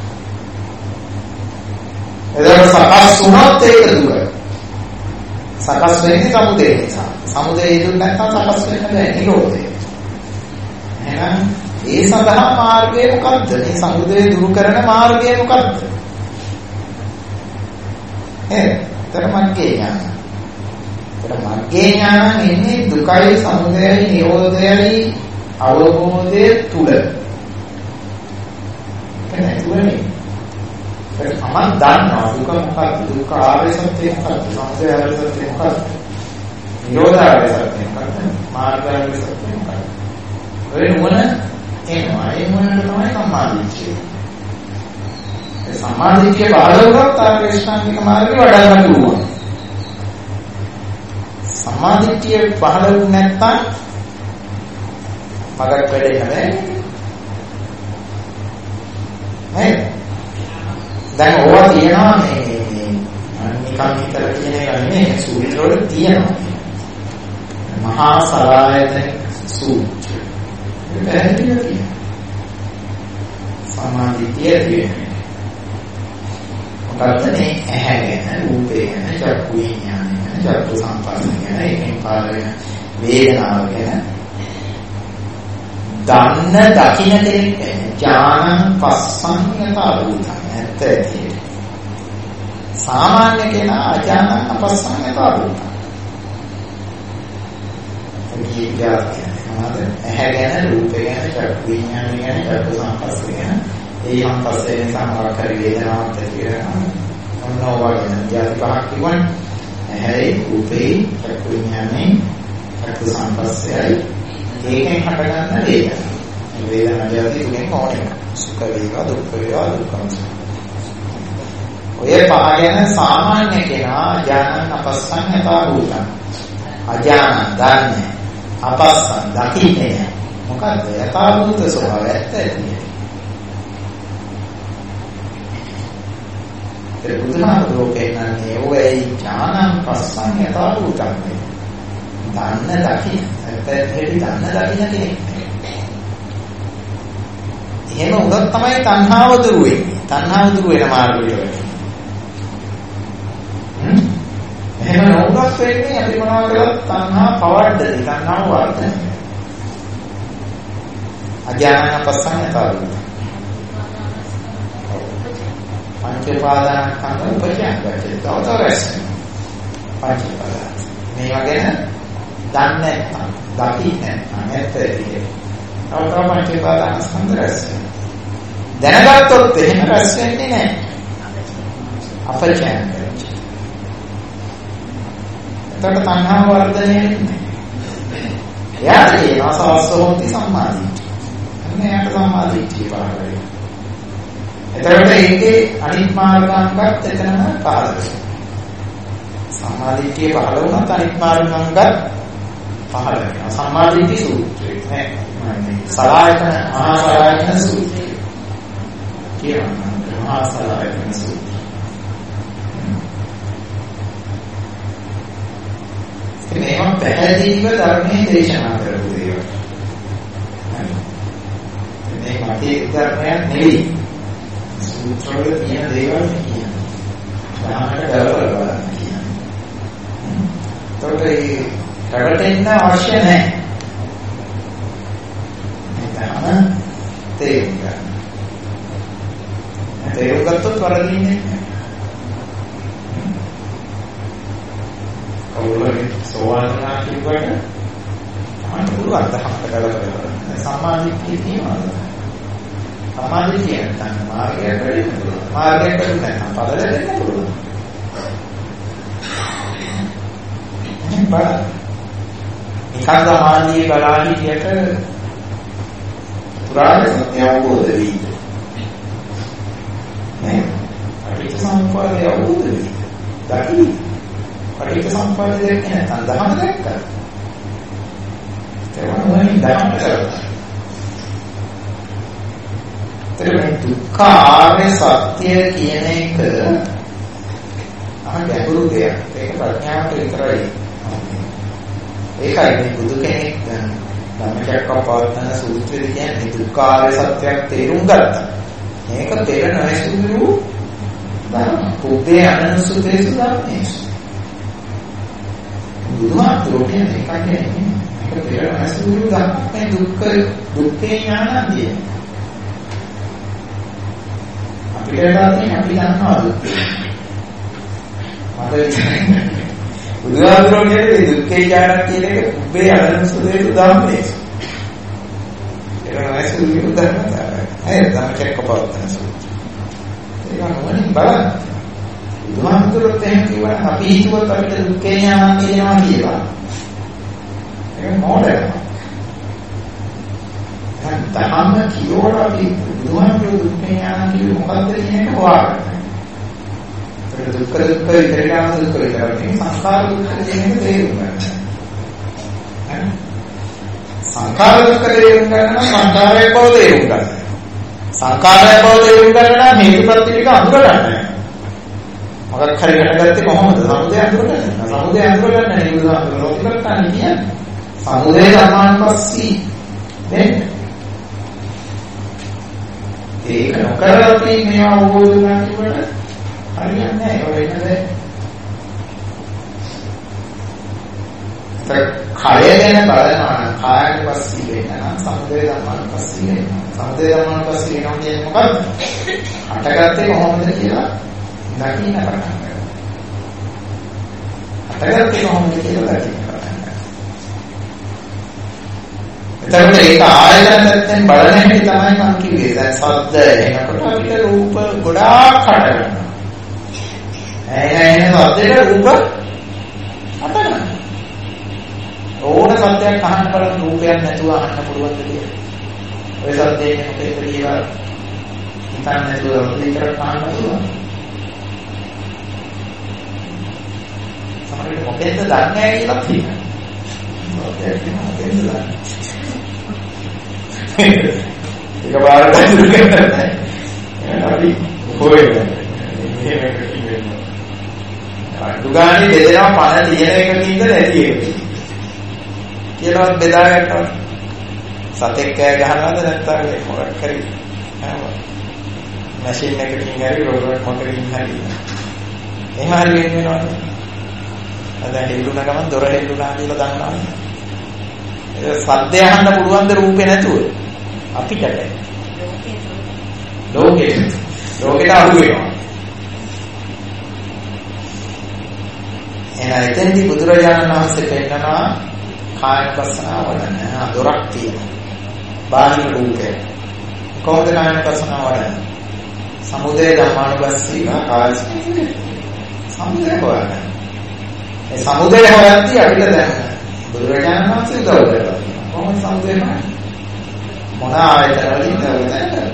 එතකොට සකස් වුණොත් ඒක දුක. සකස් වෙන්නේ සමුදය නිසා. සමුදය ඉදුන් නැත්නම් සකස් වෙන්නේ නැහැ නිරෝධය. එහෙනම් ඒ සඳහා මාර්ගය මොකක්ද? මේ සමුදය දුරු කරන මාර්ගය මොකක්ද? ඒ තරමංගේ ඥාන. තරමංගේ ඥාන එන්නේ දුකයි සමුදයයි නිරෝධයයි අවබෝධයේ තුල. කෙනෙක් තුලනේ. ඒක සමන් දන්නවා දුක මොකක්ද? දුක ආර්ය සත්‍ය මොකක්ද? සමුදය ආර්ය සත්‍ය මොකක්ද? නිරෝධ ආර්ය සත්‍ය මොකක්ද? මාර්ග ආර්ය සත්‍ය මොකක්ද? ඔය නුවණ එනවා. ඒ නුවණට තමයි සම්මාදිට්ඨිය. ඒ සම්මාදිට්ඨිය බාහිරවත් ආර්ය ශ්‍රාන්තික මාර්ගය වඩන්න පුළුවන්. සම්මාදිට්ඨිය පහළ නැත්තම් මගක් වැඩේ නැහැ. නේද? දැන් ඕවා තියනවා මේ නිකන් හිතලා කියන එක නෙමෙයි. තියෙනවා. මහා සලායතන සූත්‍රය. ඒක පැහැදිලිව තියෙනවා. සමාධිය තියෙන්නේ. මොකද මේ ඇහැ ගැන, රූපේ ගැන, චක්කු විඥානය ගැන, චක්කු සංපස්සය ගැන, ඒකෙන් පාර වෙන වේදනාව ගැන දන්න දකින්න දෙයක් ඥානං පස්සං යථාභූතං ඇත්ත ඇති. සාමාන්‍ය කෙනා අඥානං අපස්සං යථාභූතං. මේ කියන්නේ මොනවද? ඇහැ ගැන, රූපේ ගැන, චක්කු විඥානය ගැන, චක්කු සංපස්සය ගැන, ඒ සංපස්සය නිසා මොකක්ද වේදනාවක් ඇති වෙනවා. මොනවා වගේ જાති පහක් තිබුණා. ඇහැයි, රූපේ, චක්කු විඥානය, චක්කු සංපස්සයයි ඒකෙන් හටගන්න වේදනා. වේදනා જાති තුනෙන් ඕනේ. සුඛ වේවා, දුක්ඛ වේවා, දුක්ඛං. ඔය පහ ගැන සාමාන්‍ය කෙනා ඥානං අපස්සං යථාභූතං. අඥාන දන්නේ අපස්සං දකින්නේ මොකද්ද? යථාභූත ස්වභාවය ඇත්තයි. ඒ බුදුහාමුදුරුවෝ කියන්නේ ඔය ඥානං පස්සං යථාභූතං. දන්න දකින්න. ඇත්තටම දන්න දකින්න කෙනෙක්. එහෙම උනොත් තමයි තණ්හාව දුරු වෙන්නේ. තණ්හාව දුරු වෙන මාර්ගයට. හ්ම්. එහෙම නොවුනොත් වෙන්නේ අපි මොනවා කරලා තණ්හා පවඩ්ඩද? තණ්හාව වර්ධනය. අඥානං පස්සං යථාභූතං. පංච උපාදානස්කන්ධ උපජානගත. තවතරස්. පංච උපාදාන. මේවා ගැන දන්නේ නැත්නම්, දකින්නේ නැත්නම් ඇත්තේ. තව තව පංච උපාදානස්කන්ධ රැස් වෙනවා. දැනගත්තොත් එහෙම රැස් වෙන්නේ නැහැ. අපචයන්. එතකොට තණ්හා වර්ධනය වෙන්නේ. එයාට කියනවා සවස්සෝති සම්මාදිට්ඨිය. අන්න එයාට සම්මාදිට්ඨිය පාරයි. එතකොට ඒකේ අනිත් මාර්ගාංගත් එතනම පහළ වෙනවා. සම්මාදිට්ඨිය පහළ වුණත් අනිත් මාර්ගාංගත් පහළ වෙනවා. සම්මාදිට්ඨිය සූත්‍රය නේ. සලායතන මහා සලායතන සූත්‍රය. කියනවා මහා සලායතන සූත්‍රය. මේවා පැහැදිලිව ධර්මයේ දේශනා කරපු දේවල්. මේ මතේ ධර්මයක් නෙවෙයි. සූත්‍රවල තියෙන දේවල් කියන්නේ. සාමාන්‍ය දවල් බලන්න කියන්නේ. ඒකට ඒ රටෙන්න අවශ්‍ය නැහැ. මේකම තේරුම් ගන්න. තේරුම් ගත්තොත් වරදින්නේ නැහැ. කවුරුහරි සෝවාන්නා කියවට අන්න පුළුවන් දහමකට කරලා සම්මාදිට්ඨිය කියනවා. සම්මාදිට්ඨිය නැත්නම් මාර්ගයට වැඩි පුළුවන්. මාර්ගයට වැඩි නැත්නම් පදල දෙන්න පුළුවන්. එහෙනම් බලන්න. නිකන් සමාධිය බලා හිටියට පුරාණ සත්‍ය අවබෝධ වෙයි. නේ? පටිච්ච සමුප්පාදය අවබෝධ වෙයි. දකින්න පටිච්ච සමුප්පාදය දැක්කේ නැත්නම් දහම දැක්කා. ඒක මොනින් දහම කරලා. ඒකෙන් දුක්ඛ ආර්ය සත්‍ය කියන එක අහන්න ගැඹුරු දෙයක්. ඒක ප්‍රඥාවට විතරයි. ඒකයි මේ බුදු කෙනෙක් ධම්මචක්කප්පවත්තන සූත්‍රයේ කියන්නේ දුක්ඛ ආර්ය සත්‍යයක් තේරුම් ගත්තා. මේක පෙර නොඇසුරු ධර්ම. පුබ්බේ අනනුසුතේසු ධම්මේසු. බුදුහාමුදුරුවෝ කියන්නේ ඒකන්නේ මේක පෙර නොඇසුරු ධර්ම. මේ දුක්ඛ දුක්ඛේ ඥානන්දිය. අපිට දැනෙන්නේ අපි දන්නවා දුක්ඛේ. මට බුදුහාමුදුරුවෝ කියන්නේ දුක්ඛේ ඥානක් කියන එක පුබ්බේ අනනුසුතේසු ධම්මේසු. ඒක නොඇසුරු ධර්ම තමයි. ඒ ධම්මචක්කප්පවත්තන සූත්‍රය. ඒක මොනින් බලන්න. බුදුහාමුදුරුවෝ එහෙම කිව්වනම් අපි හිතුවත් අපිට දුක්ඛේ ඥානක් කියනවා කියලා. ඒක මොඩර්. දැන් ධම්ම කියවල අපි බුදුහාමුදුරුවෝ දුක්ඛේ ඥානක් කිව්වේ මොකද්ද කියන එක හොයාගන්න. ඒක දුක්ඛ දුක්ඛ විතරම දුක්ඛ විතරයි. සංස්කාර දුක්ඛ කියන එක තේරුම් ගන්න. සංඛාර දුක්ඛ තේරුම් ගන්න සංඛාරයේ බව තේරුම් ගන්න. සංඛාරය බව තේරුම් ගන්න නම් හේතුප්‍රත්‍ය ටික අඳුර ගන්න. මොකක් හරි හටගත්තේ කොහොමද? සමුදය අඳුරගන්න. සමුදය අඳුරගන්න නේ බුදුහාමුදුරුවෝ ලෝකෙකට කියන්නේ. සමුදය ධර්මානුපස්සී නේ. ඒක නොකරලා තියෙන මේවා අවබෝධ කරගන්නකොට හරියන්නේ නැහැ. ඒක වෙන්නේ කය ගැන බලනවා නම් කායනුපස්සී වෙන්න නම් සමුදය ධර්මානුපස්සී වෙන්න. සමුදය ධර්මානුපස්සී වෙනවා කියන්නේ මොකක්ද? හටගත්තේ කොහොමද කියලා දකින්න පටන් ගන්නවා. හටගත්තේ කොහොමද කියලා දකින්න පටන් ගන්නවා. එතකොට ඒක ආයතන පැත්තෙන් බලන හැටි තමයි මම කිව්වේ. දැන් ශබ්ද එනකොට අපිට රූප ගොඩාක් හට ගන්නවා. එන එන ශබ්දේ රූප හට ගන්නවා. ඕන සත්‍යයක් අහන්න බලන රූපයක් නැතුව අහන්න පුළුවන්ද කියලා. ඔය සත්‍යයේ මොකේද කියලා හිතන්න නැතුව විතරක් අහන්න පුළුවන්. සමහරවිට මොකෙන්ද දන්නේ නැහැ කියලා කියනවා. මොකෙන්ද මොකෙන්ද දන්නේ. ඒක බාරට දුක නැහැ. අපි හොයන්නේ. මේක කිව්වෙනවා. දුගානේ දෙදෙනා පණ තියෙන එකකින්ද නැති එකකින්ද කියලාවත් බෙදා ගන්නවා. සතෙක් කෑ ගහනවාද නැත්නම් මොකක් හරි මැෂින් එකකින් හරි රෝබෝට් මොකකින් හරි එහෙම හරි වෙන වෙනවද? අද හෙල්ලුණ ගමන් දොර හෙල්ලුණා කියලා දන්නවනේ. ඒක සද්දය අහන්න පුළුවන් ද රූපේ නැතුව? අපිට බෑ. ලෝකේ ලෝකේට අහු වෙනවා. එහෙනම් එතෙන්දී බුදුරජාණන් වහන්සේ පෙන්නනවා කායපස්සනාව වඩන්න. දොරක් තියෙනවා. බාහිර රූපේ. කොහොමද කායපස්සනාව වඩන්නේ? සමුදය ධම්මානුපස්සී කායස්මිනේ. සමුදය හොයන්න. ඒ සමුදය හොයද්දී අපිට දැන් බුදුරජාණන් වහන්සේ උදව් කරනවා. කොහොමද සමුදය හොයන්නේ? මොන ආයතන වලින්ද හොයන්නේ?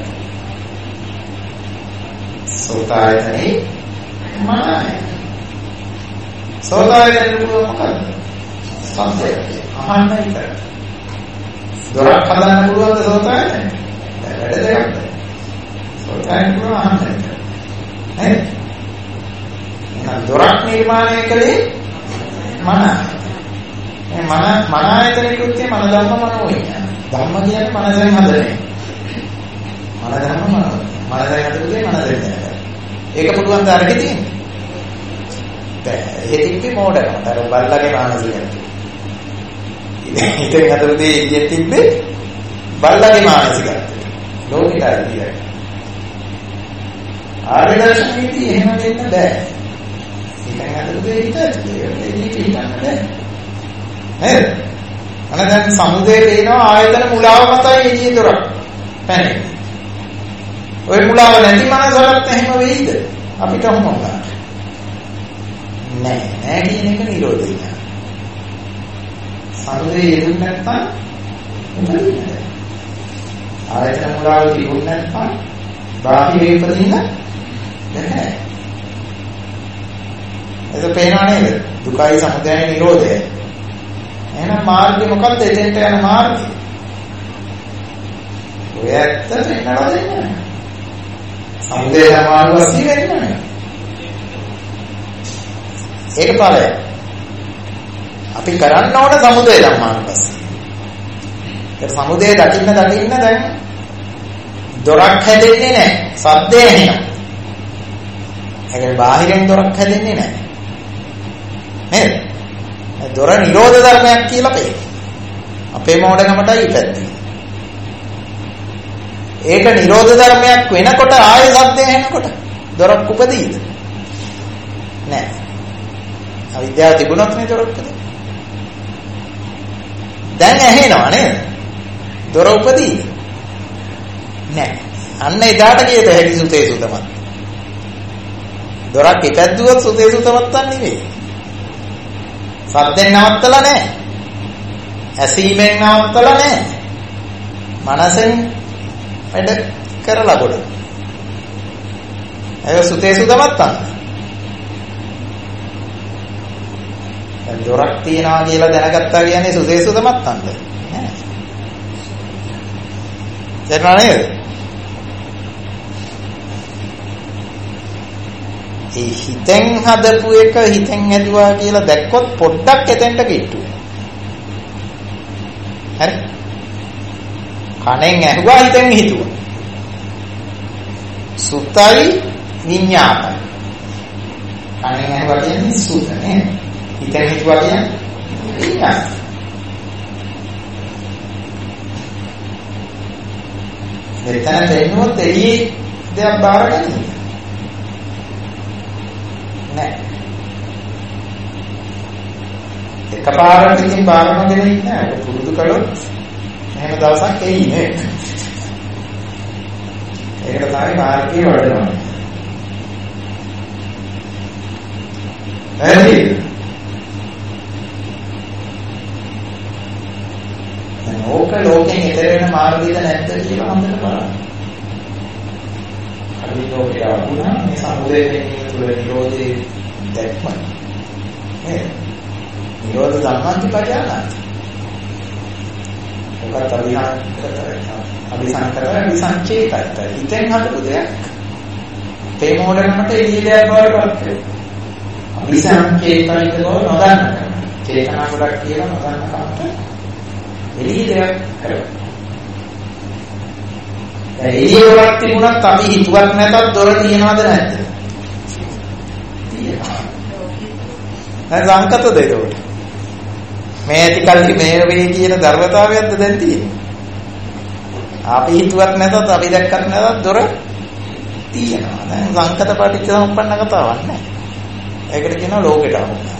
සෝතායතනේ මනයි. සෝතායතනේ මොකක්ද? සම්පේ අහන්න විතර. දොරක් හදන්න පුළුවන්ද සෝතායතනේ? වැඩ දෙයක්. සෝතායතනේ පුළුවන් අහන්න විතර. නේද? එහෙනම් දොරක් නිර්මාණය කළේ මන. මේ මන මන ආයතනේ කෘත්‍ය මන ධර්ම මනෝවිඥාන. ධර්ම කියන්නේ මනසෙන් හදන්නේ. මන ධර්ම මනෝ. මනසෙන් හදන්නේ මන දෙන්නේ. ඒක පුළුවන් ද අරගෙන තියෙන්නේ? බෑ. එහෙතික්කේ මොඩකම. අර බල්ලගේ මානසිකයි. ඉතින් අතර දෙය ඉන්නේ තිබ්බේ බල්ලගේ මානසිකත්වය. ලෝකෙට ඇවිල්ලා. ආර්ය දර්ශනයේදී එහෙම දෙන්න බෑ. ඉතින් අතර දෙය හිතන්නේ ඒක හිතන්න බෑ. නේද? අනේ දැන් සමුදේ තේනවා ආයතන මුලාව මතයි එළිය දොරක්. පැනේ. ඔය මුලාව නැති මනසකට එහෙම වෙයිද? අපිට ඔහොම උනා. නෑ නෑ කියන එක නිරෝධයි. සමුදේ යෙදුන් නැත්නම් උපදින්නේ නැහැ. ආයතන මුලාව තිබුණ නැත්නම් බාහිරේ උපදින්න නැහැ. ඒක පේනවා නේද? දුකයි සමුදයයි නිරෝධය. එහෙනම් මාර්ගය මොකක්ද? එතෙන්ට යන මාර්ගය. ඔය ඇත්ත වෙනවා දෙන්නේ. සමුදය ධර්මානුපස්සී වෙන්නේ. ඒක ඵලය. අපි කරන්න ඕන සමුදය ධම්මානුපස්සී. ඒ සමුදය දකින්න දකින්න දැන් දොරක් හැදෙන්නේ නැහැ. සද්දය එනවා. ඒකේ බාහිරින් දොරක් හැදෙන්නේ නැහැ. නේද? දොර නිරෝධ ධර්මයක් කියලා පෙයි. අපේ මොඩකමටයි ඉපැද්දේ. ඒක නිරෝධ ධර්මයක් වෙනකොට ආයෙ සද්දය එනකොට දොරක් උපදීද? නැහැ. අවිද්‍යාව තිබුණොත් නේ දොරක් උපදින්නේ. දැන් ඇහෙනවා නේද? දොර උපදී නෑ. අන්න එදාට කියත හැකි සුතේ සුතමත්. දොරක් ඉපැද්දුවොත් සුතේ සුතමත් නෙවෙයි. සද්දෙන් නවත්තලා නෑ. ඇසීමෙන් නවත්තලා නෑ. මනසෙන් වැඩ කරලා බොඩ. ඒක සුතේ සුතමත් තමයි. දොරක් තියනවා කියලා දැනගත්තා කියන්නේ සුදේසු තමත් අන්ද නෑ. තේරුණා නේද? ඒ හිතෙන් හදපු එක හිතෙන් හැදුවා කියලා දැක්කොත් පොඩ්ඩක් එතෙන්ට කිට්ටු වෙනවා. හරි? කණෙන් ඇහුවා හිතෙන් හිතුවා. සුතයි විඤ්ඤාතයි. කණෙන් ඇහුවා කියන්නේ සුත නේද? හිතෙන් හිතුවා කියන්නේ විඤ්ඤාත. මෙතන දෙන්නොත් එළියේ දෙයක් බාර ගන්න. නෑ. එකපාරට ඉතින් බාරම දෙන්නේ නැහැ. ඒක පුරුදු කළොත් එහෙම දවසක් එයි නේ. ඒකට තමයි මාර්ගය වඩනවා. හරි. ඕක ලෝකෙන් ඈතර වෙන මාර්ගයද නැද්ද කියලා හඳුනන බලන්න. හරි ලෝකේ ආවුණා මේ සමුදේ තුළ නිරෝධේ දැක්ම. නේද? නිරෝධ ධම්මන්ති පජානාති. ඔකට අභිහාර අභිසංකර විසංචේතයි. හිතෙන් හදපු දෙයක්. ඒ මොඩනකට එළිය දෙයක් බවට පත් වෙනවා. අභිසංචේතයිද බව නොදන්න. චේතනා ගොඩක් කියලා නොදන්න කමට එළිය දෙයක් කරනවා. දැන් එළිය වලක් තිබුණත් අපි හිතුවක් නැතත් දොර තියනවද නැද්ද? තියෙනවා. දැන් සංකතද ඒකට? මේ ඇතිකල්ලි මේ වේ කියන ධර්මතාවයක්ද දැන් තියෙන්නේ? අපි හිතුවක් නැතත් අපි දැක්කත් නැතත් දොර තියෙනවා. දැන් සංකත පටිච්චසමුප්පන්න කතාවක් නෑ. ඒකට කියනවා ලෝකෙට අහුණා.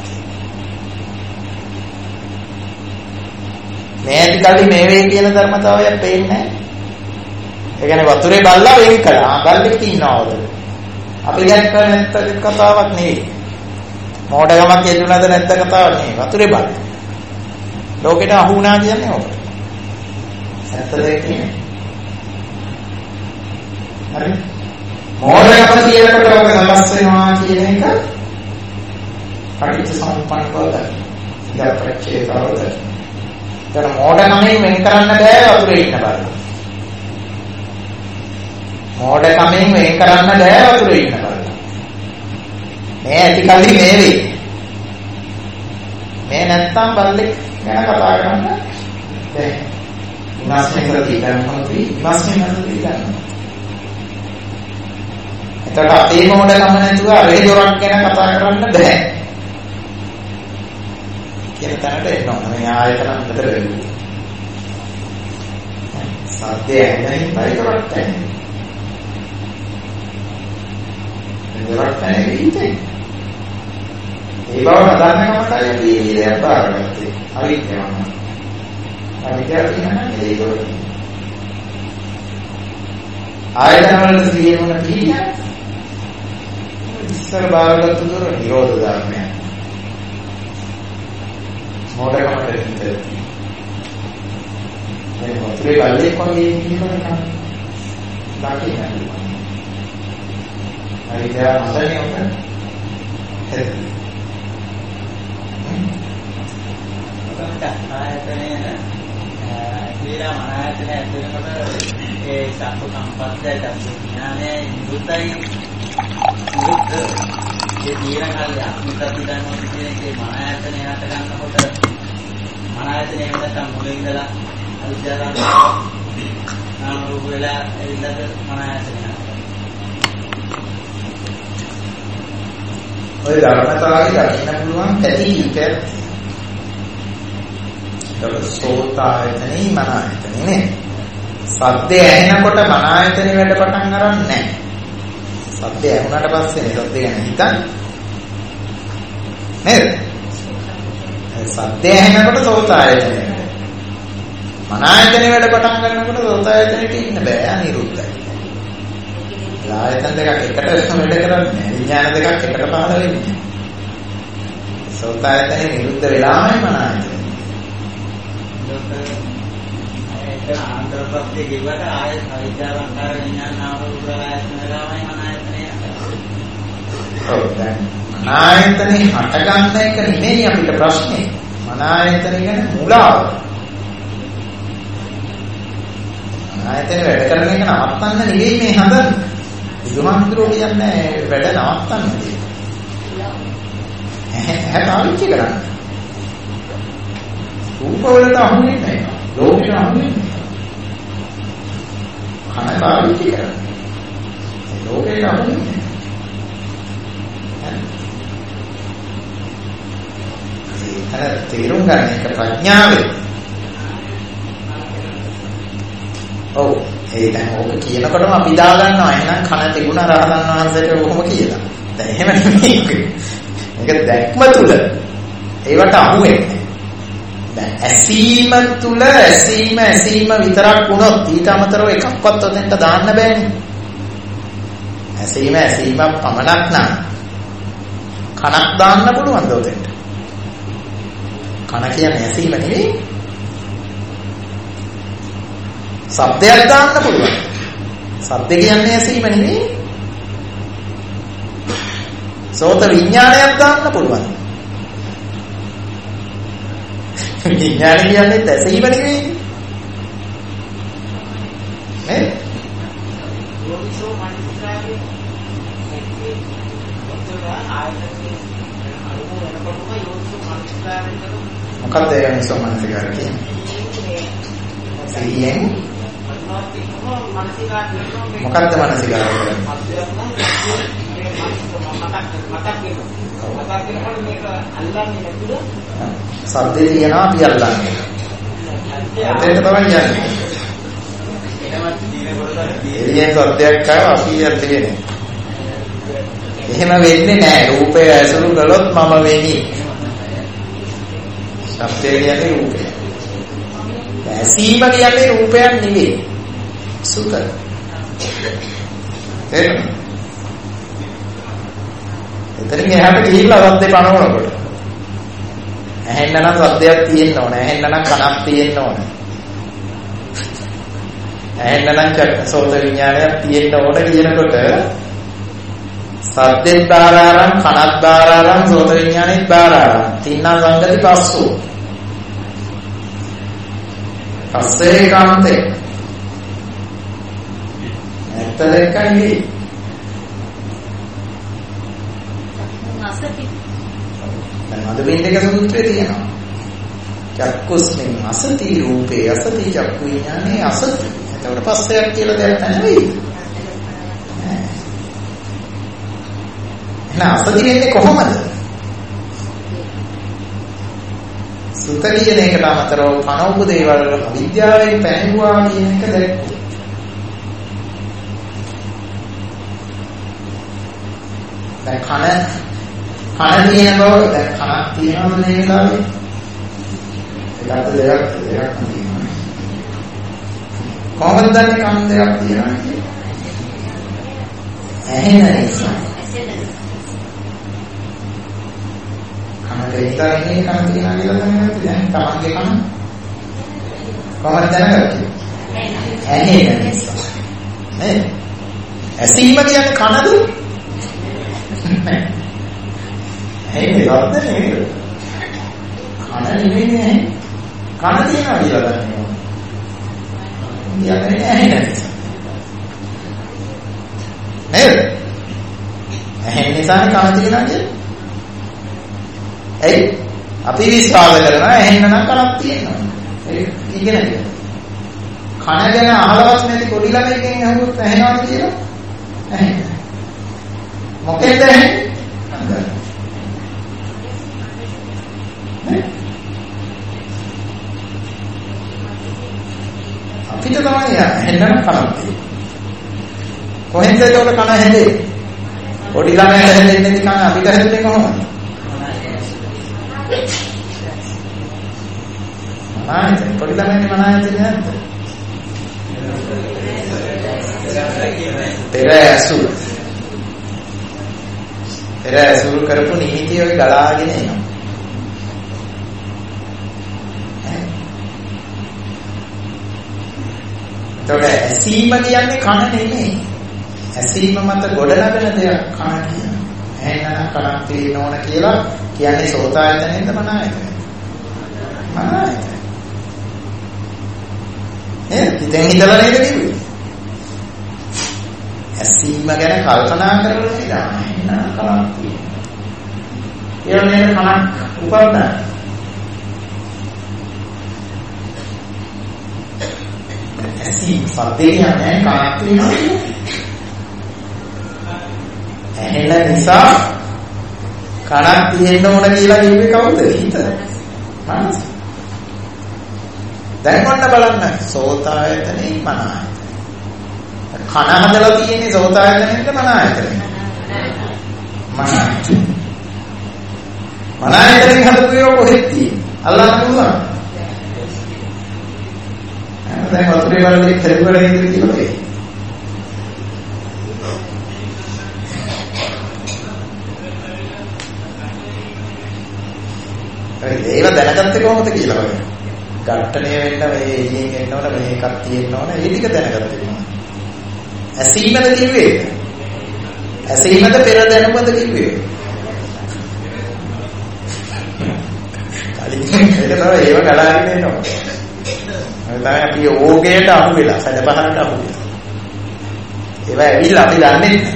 මේ ඇතිකල්ලි මේ වේ කියන ධර්මතාවයක් පේන්නේ නැහැ. ඒ කියන්නේ වතුරේ බල්ලා වෙන් කළා. බල්ලෙක් ඉන්නවද? අපි දැක්ක නැත්ත කතාවක් නෙවෙයි. මොඩගමක් එදුණාද නැත්ත කතාවක් නෙවෙයි. වතුරේ බල්ලා. ලෝකෙට අහු වුණා කියන්නේ ඕක. ඇත්තද කියන්නේ? හරි. මොඩගම කියනකොට ඔක සමස් වෙනවා කියන එක පටිච්චසමුප්පන්න බවද? ඉතින් ප්‍රච්ඡේදවද? දැන් මොඩගමෙන් වෙන් කරන්න බෑ වතුරේ ඉන්න බල්ලා. මොඩකමෙන් වෙන් කරන්න බෑ වතුරේ ඉන්න බල්ලා. මේ ඇතිකල්ලි මේ වේ. මේ නැත්තම් බල්ලෙක් ගැන කතා කරන්න බෑ. ඉමස්නේ කරලා තියෙනවා ඉමස්නේ කරලා තියෙනවා. එතකොට අපේ මොඩකම නැතුව අරේ දොරක් ගැන කතා කරන්න බෑ. කියන තැනට එනවා. මේ ආයතන හතර වෙන්නේ. සත්‍යය නැහින් පරිකරක් නැහැ. දොරක් නැහැ ඉතින්. ඒ බව නදන්න කමටයි අපි ඉලියක් බාරගත්තේ. අවිද්‍යාව. අවිද්‍යාව කියන්නේ ඒ දොර. ආයතන වල තියෙන කීය? ඉස්සර බාරගත්ත දොර නිරෝධ ධර්මය. මොඩකමට හිතේ. මේ වතුරේ බල්ලේ කොහේ ඉන්නවද? දකින්න. අවිද්‍යාව හදන්නේ ඔක. හරි. ඔකට ආයතනය ඊළා ආයතනය ඇතුළේකට ඒ සම්පූ සම්පත්තය දක්වන්නේ නිරුත්තයි නිරුත්ත ඒ ඊළඟ කල්ය අත්මිතති ගන්නවා කියන එකේ මන ආයතනය හට ගන්නකොට මන ආයතනය වෙනතම මුලින් ඉඳලා අවිද්‍යාව නාම රූප වෙලා එවිලද මන ආයතනය ඔය ධර්මතාවය දකින්න පුළුවන් පැති කීපයක්. ඒක සෝතායතනෙයි මන ආයතනෙයි නේ. සද්දය ඇහෙනකොට මන ආයතනෙ වැඩ පටන් ගන්න නැහැ. සද්දය ඇහුණාට පස්සේ නේ සද්දය ගැන හිතන්නේ. නේද? සද්දය ඇහෙනකොට සෝතායතනෙ. මන ආයතනෙ වැඩ පටන් ගන්නකොට සෝතායතනෙට ඉන්න බෑ අනිරුද්ධයි. ආයතන දෙකක් එකට වැඩ කරන්නේ විඥාන දෙකක් එකට පහළ වෙන්නේ. සෝතායතනෙ නිරුද්ධ වෙලාමයි මන ආයතනෙ. ඒක ආන්තරපත්‍ය කිව්වට ආයත අවිද්‍යාවන්තර විඥාන නාම රූප ආයතන වෙලාමයි මන ආයතනය. ඔව් දැන් මන ආයතනෙ හට ගන්න එක නෙමෙයි අපිට ප්‍රශ්නේ. මන ආයතනෙ ගැන මුලාව. මන ආයතනෙ වැඩ කරන එක නවත්තන්න නෙවෙයි මේ හදන්නේ. බුදුහාමුදුරුවෝ කියන්නේ වැඩ නවත්තන්න. ඇහැ පාවිච්චි කරන්නේ. රූප වලට අහු වෙන්නේ නැහැ. ලෝකෙට අහු වෙන්නේ නැහැ. කන පාවිච්චි කරන්නේ. ලෝකෙට අහු වෙන්නේ නැහැ. ඒක තේරුම් ගන්න එක ප්‍රඥාවේ. ඔව් ඒ දැන් ඕක කියනකොටම අපි දා ගන්නවා එහෙනම් කන තිබුණ රහතන් වහන්සේට කොහොම කියලා. දැන් එහෙම නෙමෙයි. මේක දැක්ම තුල ඒවට අහු වෙන්නේ. දැන් ඇසීම තුල ඇසීම ඇසීම විතරක් වුණොත් ඊට අමතරව එකක්වත් ඔතෙන්ට දාන්න බෑනේ. ඇසීම ඇසීම පමණක් නම් කනක් දාන්න පුළුවන්ද ඔතෙන්ට? කන කියන්නේ ඇසීම නෙවෙයි. ශබ්දයක් දාන්න පුළුවන්. ශබ්ද කියන්නේ ඇසීම නෙවෙයි. සෝත විඥානයක් දාන්න පුළුවන්. විඥාන කියන්නේ ඇසීම නෙවෙයි. නේ? යෝනිසෝ මනසිකාරයේ මේ ඔතන ආයතනයේ අනුව වෙනකොටම යෝනිසෝ මනසිකාරයේ මොකක්ද යෝනිසෝ මනසිකාරය කියන්නේ? සිහියෙන් මොකක්ද මනසිකාරය කියන්නේ? සද්දේ තියනවා අපි අල්ලන්නේ. ඒක තමයි කියන්නේ. එළියෙන් සද්දයක් ආව අපි අල්ලන්නේ. එහෙම වෙන්නේ නැහැ. රූපය ඇසුරු කළොත් මම වෙමි. සද්දේ කියන්නේ රූපය. ඇසීම කියන්නේ රූපයක් නෙවෙයි. සුඛ. එහෙනම් එතනින් එහාට ගිහිල්ලා සද්දේ පනවනකොට ඇහෙන්න නම් සද්දයක් තියෙන්න ඕන. ඇහෙන්න නම් කනක් තියෙන්න ඕන. ඇහෙන්න නම් චක්කසෝත විඥානයක් තියෙන්න ඕන කියනකොට සද්දෙත් බාරාරම් කනත් බාරාරම් සෝත විඥානෙත් බාරාරම් තින්නා සංගති පස්සෝ පස්සේ කාන්තේ ඇත්ත දැක්කන්නේ අසති දැන් අද බින්දක සූත්‍රයේ තියෙනවා චක්කුස්මින් අසති රූපේ අසති චක්කු විඥානේ අසති. එතකොට පස්සයක් කියලා දෙයක් නැහැ. එහෙනම් අසති වෙන්නේ කොහොමද? සුත කියන එකට අමතරව කනෝපු දේවල් අවිද්‍යාවෙන් පැනෙවුවා කියන එක දැක්කේ. දැන් කන කන තියෙන බව දැන් කනක් තියෙනවද මේ කාලේ? ඒකට දෙයක් දෙයක් තියෙනවා. කොහොමද දන්නේ කන දෙයක් තියෙනවා කියන්නේ? ඇහෙන නිසා. කනට ඉතරන්නේ කන තියනවා කියලා තමයි දැන් තමන්ගේ කන කොහොමද දැනගත්තේ? ඇහෙන නිසා. නේ? ඇසීම කියන්නේ කනද? ඇහෙන්නේ නැද්ද නේද? කන නෙමෙයි කන තියනවා කියලා දන්නවා. කියන්නේ ඇහෙන නිසා. නේද? ඇහෙන නිසා කන තියනවා කියන්නේ. ඇයි? අපි විශ්වාස කරනවා ඇහෙන්න නම් කනක් තියෙනවා. ඒක ඉගෙන ගන්න. කන ගැන අහලවත් නැති පොඩි ළමයිගෙන් අහුවොත් ඇහෙනවද කියලා? ඇහෙන්නේ. මොකෙන්ද ඇහෙන්නේ? අපිට තමයි ඇහෙන්න නම් කනක් තියෙන්නේ. කොහෙන්ද ඒක කන හැදෙන්නේ? පොඩි ළමයට හැදෙන්නේ නැති කන අපිට හැදෙන්නේ කොහොමද? මනායතන පොඩි ළමයිනේ මනායතන නැද්ද? පෙර ඇසුරු පෙර ඇසුරු කරපු නීතිය ඔය ගලාගෙන එනවා. එතකොට ඇසීම කියන්නේ කන නෙමෙයි. ඇසීම මත ගොඩනගන දෙයක් කන කියන්නේ. එහෙනම් කනක් තියෙන්න ඕන කියලා කියන්නේ සෝතායතනෙන්ද මනායතනෙ. මනායතනෙ. එහෙනම් ඉතින් හිතලා නේද කිව්වේ? ඇසීම ගැන කල්පනා කරලා ඉඳලා එහෙනම් කනක් තියෙනවා. ඒ වගේ කනක් උපන්නා. ඇසි සද්දේ කියන්නේ කනක් තියෙනවා. ඇහෙන නිසා කනක් තියෙන්න ඕන කියලා කිව්වේ කවුද? හිත. මනස. දැන් ඔන්න බලන්න සෝතායතනේ මන ආයතනේ. කන හදලා තියෙන්නේ සෝතායතනෙන්ද මන ආයතනෙන්ද? මන ආයතනේ. මන ආයතනේ හදපුවේ කොහෙද තියෙන්නේ? අල්ලන්න පුළුවන්. දැන් වතුරේ වලදී පෙරවල ඉඳි කියලා ඒ. ඒව දැනගත්තේ කොහොමද කියලා බලන්න. ඝට්ටණය වෙන්න මේ එළියෙන් එන්නවනේ මේ එකක් තියෙනවනේ ඒ ටික දැනගත්තේ කොහොමද? ඇසීමද කිව්වේ? ඇසීමද පෙර දැනුමද කිව්වේ? කලින් ඒක තමයි ඒව ගලාගෙන එනවා. තමයි අපි ඕගේට අහු වෙලා සැඩපහරට අහු වෙලා. ඒවා ඇවිල්ලා අපි දන්නේ නැහැ.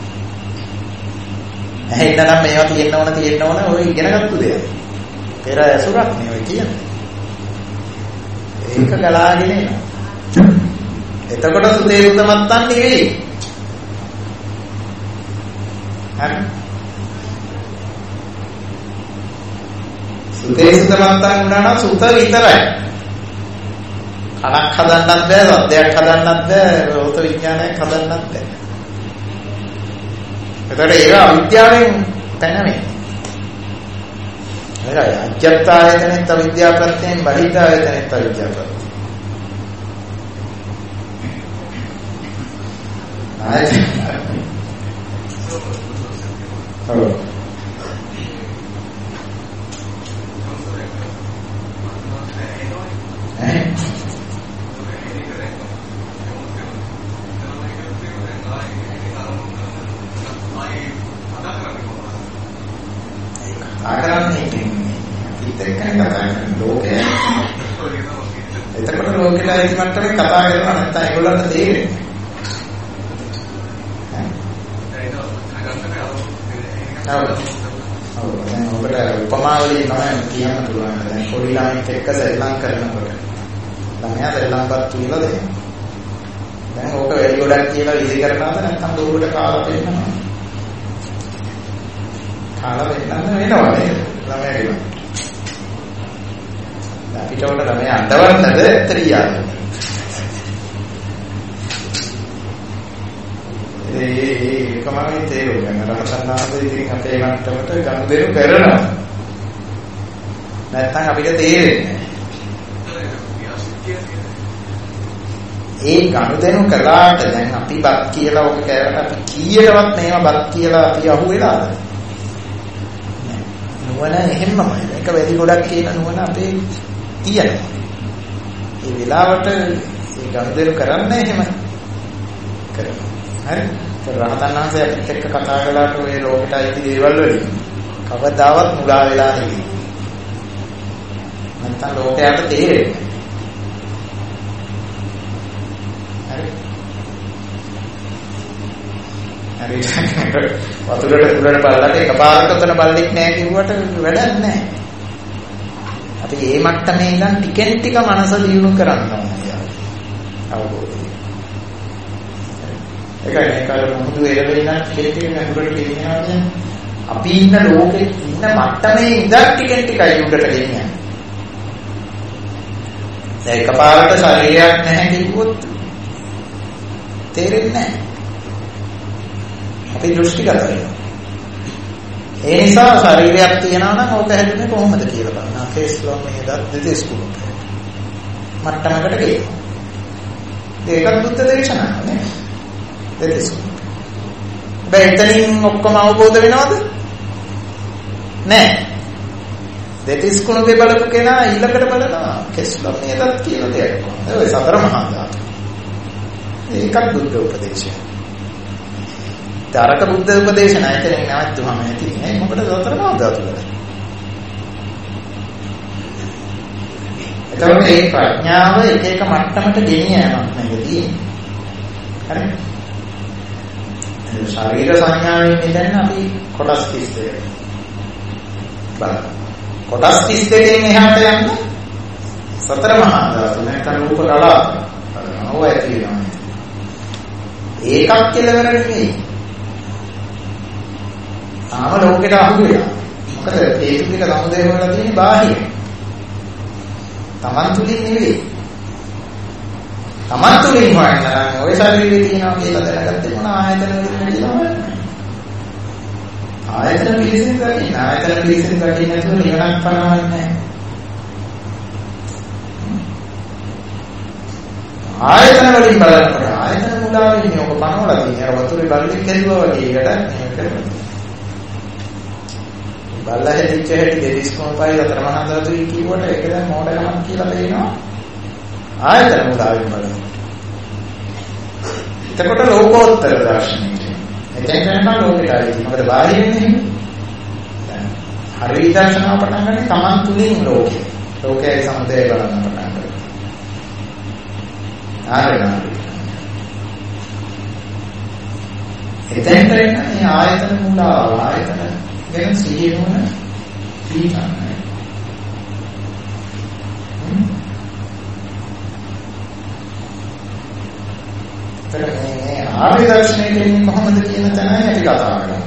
ඇහෙන්න නම් මේවා තියෙන්න ඕන තියෙන්න ඕන ඔය ඉගෙනගත්තු දෙයක්. පෙර ඇසුරක් නේ ඔය කියන්නේ. ඒක ගලාගෙන එනවා. එතකොට සුතේ සුතමත්තන් නෙවෙයි. හරි. සුතේ සුතමත්තන් වුණා නම් සුත විතරයි. කනක් හදන්නත් බෑ, සද්දයක් හදන්නත් බෑ, රෝත විඥානයක් හදන්නත් බෑ. ඒතර ඒක අවිද්‍යාවෙන් පැනවෙන්නේ. ඒකයි අජ්ජත්තායතනෙත් අවිද්‍යාව ප්‍රත්‍යයෙන් බහිද්ධායතනෙත් අවිද්‍යාව ප්‍රත්‍යයෙන්. ආයි. හලෝ. ඈ ආකරන්නේ ඉතින් කතා කරන ලෝකේ එතකොට ලෝකෙලා ඉති මට්ටමේ කතා කරනවා නැත්නම් ඒගොල්ලන්ට තේරෙන්නේ නැහැ. ඔව් දැන් ඔබට උපමාවලිය තමයි කියන්න පුළුවන්. දැන් පොඩි ළමෙක් එක්ක සෙල්ලම් කරනකොට ළමයා සෙල්ලම්පත් කියලා දෙනවා. දැන් ඕක වැඩි ගොඩක් කියලා ඉලි කරනවාද නැත්නම් දුරට කාලා දෙන්නවා. කාලා දෙන්න වෙනවා නේද? ළමයා කියනවා. අපිට උඩ ළමයා අඬවන්නද ඇත්තරියාද? ඒ ඒ කමාවේ තේරුම් ගන්න රහතන් වහන්සේ ඉතින් අපේ මට්ටමට ගනුදෙනු කරනවා. නැත්නම් අපිට තේරෙන්නේ ඒ ගනුදෙනු කළාට දැන් අපි බත් කියලා ඔක කෑවට අපි කීයටවත් මේව බත් කියලා අපි අහුවෙලාද? නුවණ එහෙමමයි. මේක වැඩි ගොඩක් කියන නුවණ අපේ තියෙනවා. ඒ වෙලාවට ඒ ගනුදෙනු කරන්නේ එහෙම කරනවා. හරි. රහතන් වහන්සේ අපිට එක්ක කතා කළාට ඔය ලෝකෙට අයිති දේවල් වලින් කවදාවත් මුලා වෙලා නෙවෙයි. නැත්නම් ලෝකයට තේරෙන්නේ. හරි. හරි. වතුරට කුලට බලලා එකපාරට උතන බල්ලෙක් නැහැ කිව්වට වැඩක් නැහැ. අපි මේ මට්ටමේ ඉඳන් ටිකෙන් ටික මනස දියුණු කරන්න ඕනේ. අවබෝධය. ඒකයි මේකල මුහුදු එළවෙන ටිකෙන් ටික නඩුරට ගෙනියනවා කියන්නේ අපි ඉන්න ලෝකෙ ඉන්න මට්ටමේ ඉඳන් ටිකෙන් ටිකයි උඩට ගෙනියන්නේ. දැන් එකපාරට ශරීරයක් නැහැ කිව්වොත් තේරෙන්නේ නැහැ. අපි දෘෂ්ටිගත වෙනවා. ඒ නිසා ශරීරයක් තියනවා නම් ඕක හැදෙන්නේ කොහොමද කියලා බලන්න. කේස්ලෝ මේ දත් දෙතිස් කුලක. මට්ටමකට ගේනවා. ඒකත් බුද්ධ දේශනාව නේ. දෙතිස් කුලක. බෙතනින් ඔක්කොම අවබෝධ වෙනවද? නෑ. දෙතිස් කුලකේ බලපු කෙනා ඊළඟට බලනවා කේස්ලෝ මේ දත් කියලා දෙයක්. ඔය සතර මහා ධාතු. ඒකත් බුද්ධ උපදේශය. තරක බුද්ධ උපදේශන ඇතරින් නැවතුනම ඇති නේ මොකද සතර මහා ධාතු වල. එතකොට මේ ප්‍රඥාව එක එක මට්ටමට ගෙනියනවා නේද? හරි. ශරීර සංඥාවෙන් දැන් අපි කොටස් කිස්සේ. බලන්න. කොටස් තිස් දෙකෙන් එහාට යන්න සතර මහා ධාතු නැත්නම් රූප කලාප. බලනවා ඇති වෙනවා. ඒකක් කෙලවර නෙමෙයි. තාම ලෝකෙට අහු වෙනවා. මොකද හේතු ටික සමුදේ වල තියෙන්නේ බාහිර. තමන් තුලින් නෙවෙයි. තමන් තුලින් හොයන්න ඔය ශරීරයේ තියෙනවා කියලා දැනගත්තේ මොන ආයතන වලින් කියලාද? ආයතන පිළිසින් ගන්නේ. ආයතන පිළිසින් ගන්නේ නැතුව නිවනක් පනවන්නේ නැහැ. ආයතන වලින් බලනකොට ආයතන මුලාවෙන්නේ ඔක පනවලා තියෙනවා. අර වතුරේ බල්ලෙක් කැඩුවා වගේ එකට මේ කරනවා. බල්ලා හැදිච්ච හැටි දෙවිස් කොම්පයි අතර මහා ධාතුයි කියවට ඒක දැන් මොඩකමක් කියලා පේනවා. ආයතන මුලාවෙන් බලනවා. එතකොට ලෝකෝත්තර දර්ශනය. එතෙන් යනකම් ලෝකෙට ආයේ මොකද බාහිරින්නේ? දැන් හරි විදර්ශනාව පටන් ගන්නේ Taman තුලින් ලෝකේ. ලෝකයේ සමුදය බලන්න පටන් ගන්නවා. ආරණා. එතෙන් මේ ආයතන මුලාව ආයතන ගැන සිහිය වුණ පිළිගන්නයි. මේ ආර්ය දර්ශනයේ කියන්නේ කොහොමද කියන තැනයි අපි කතා කරන්නේ.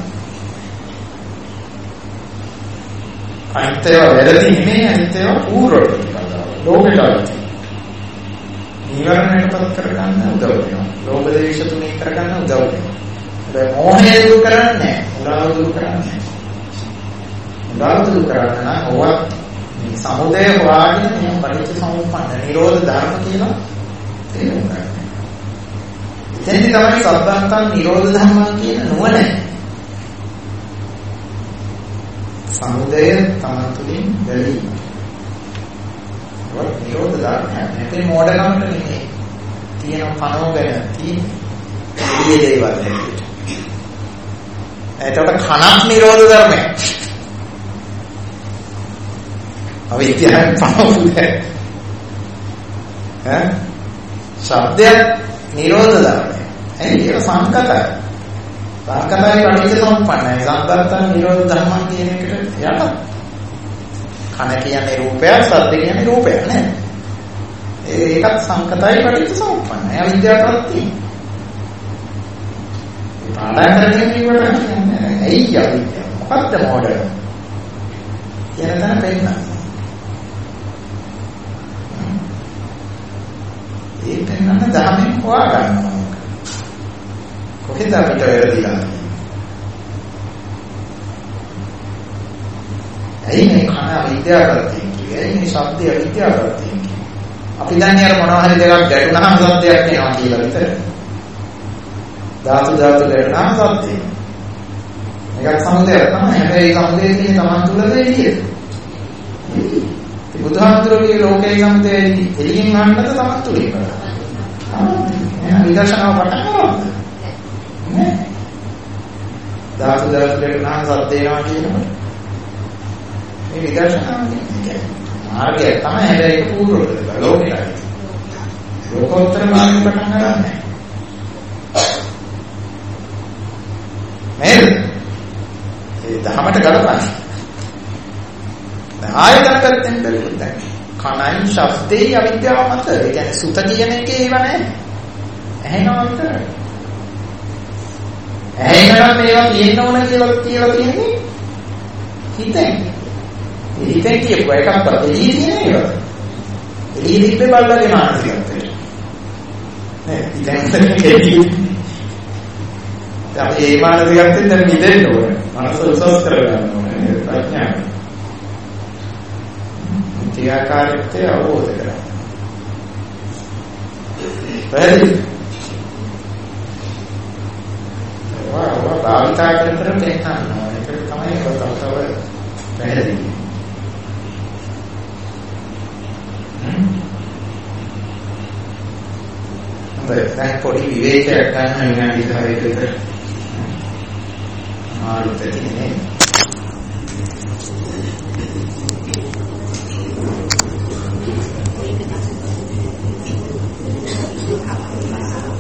අනිත්‍යව වැරදි නෙමෙයි අනිත්‍යව පූර්ව ප්‍රතිපදාව. ලෝකයට නිවර්ණයටපත් කරගන්න උදව් වෙනවා. ලෝභ දේශ තුනී කරගන්න උදව් වෙනවා. හැබැයි මෝහය දුරු කරන්නේ නැහැ. මුලාව දුරු කරන්නේ නැහැ. මුලාව දුරු කරන්න නම් ඕවා මේ සමුදය හොයාගෙන මේ පරිච්ඡ සමුප්පන්න නිරෝධ ධර්ම කියලා තේරුම් ගන්න. එතෙන්දි තමයි සබ්බන්තං නිරෝධ ධර්මං කියන නුවණ. සමුදය තමන් තුළින් දැලීම. ඒක නිරෝධ ධර්මයක්. මේකේ මොඩකමට නෙමෙයි. තියෙන පනෝගෙන තියෙන එළිය දේවල් හැටියට. ඒකට කනක් නිරෝධ ධර්මයක්. අවිද්‍යාවෙන් පනෝුනේ. ඈ? ශබ්දය නිරෝධ ධර්මයක්. ඒක සංකතයි. සංකතයි පටිච්ච සමුප්පන්නයි. සංකතයන් නිරෝධ ධර්මයන් කියන එකට යට. කන කියන්නේ රූපයක්, ශබ්ද කියන්නේ රූපයක් නේද? ඒකත් සංකතයි පටිච්ච සමුප්පන්නයි. අවිද්‍යාව ප්‍රත්‍යය. පාඩම් කරගෙන ඉවරයි. ඇයි අවිද්‍යාව? මොකක්ද මොඩල්? කියන තැන පෙන්නන. ඒ පෙන්නන ධර්මයෙන් හොයා ගන්නවා. කොහෙද අපිට වැරදිලා? ඇයි මේ කන අවිද්‍යාවකට තියෙන්නේ? ඇයි මේ ශබ්දය අවිද්‍යාවකට තියෙන්නේ? අපි දන්නේ අර මොනවා හරි දෙකක් ගැටුණාම සත්‍යයක් වෙනවා කියලා විතර. ධාතු ධාතු ගැටුණාම සත්‍යය. මේක සමුදයක් තමයි. හැබැයි සමුදයේ තියෙන Taman තුල දෙවිය. බුදුහාමුදුරුවෝ ලෝකේ සමුදයේ එළියෙන් අහන්නද Taman තුලින් කරා. එහෙනම් විදර්ශනාව පටන් ගන්නවා. නේ? ධාතු ධාතු ගැටුණාම සත්‍ය වෙනවා කියනකොට මේ විදර්ශනාව කියන්නේ මාර්ගය තමයි. හැබැයි ඒක පූර්ව ප්‍රතිපදාව ලෝකෙට. ලෝකෝත්තර මාර්ගය පටන් ගන්නෑ. නේද? ඒ දහමට ගලපන්න. දැන් ආයතන කරෙන් බැලුවොත් දැන් කනයි ශබ්දේ අවිද්‍යාව මත. ඒ කියන්නේ සුත කියන එකේ ඒව නැහැ. ඇහෙනවා විතරයි. ඇහෙනවා මේවා තියෙන්න ඕන කියලා කියලා තියෙන්නේ හිතෙන්. ඒ හිතෙන් කියපු එකක්වත් එළියේ තියෙන ඒවා. එළියේ තිබ්බේ බල්ලගේ මානසිකත්වයට. නේ ඉතින් එළියේ අපි ඒ මානසිකත්වයෙන් දැන් මිදෙන්න ඕනේ. මනස උසස් කරගන්න ඕනේ. ප්‍රඥාව. ත්‍යාකාරීත්වය අවබෝධ කරගන්න. පැහැදිලි? වා වා භාවිතා කරන තැනට එනවා. ඒක තමයි කොතනතව පැහැදිලි. හරි. දැන් පොඩි විවේකයක් ගන්න විනාඩි දහයක විතර. ආරුතේ නේ.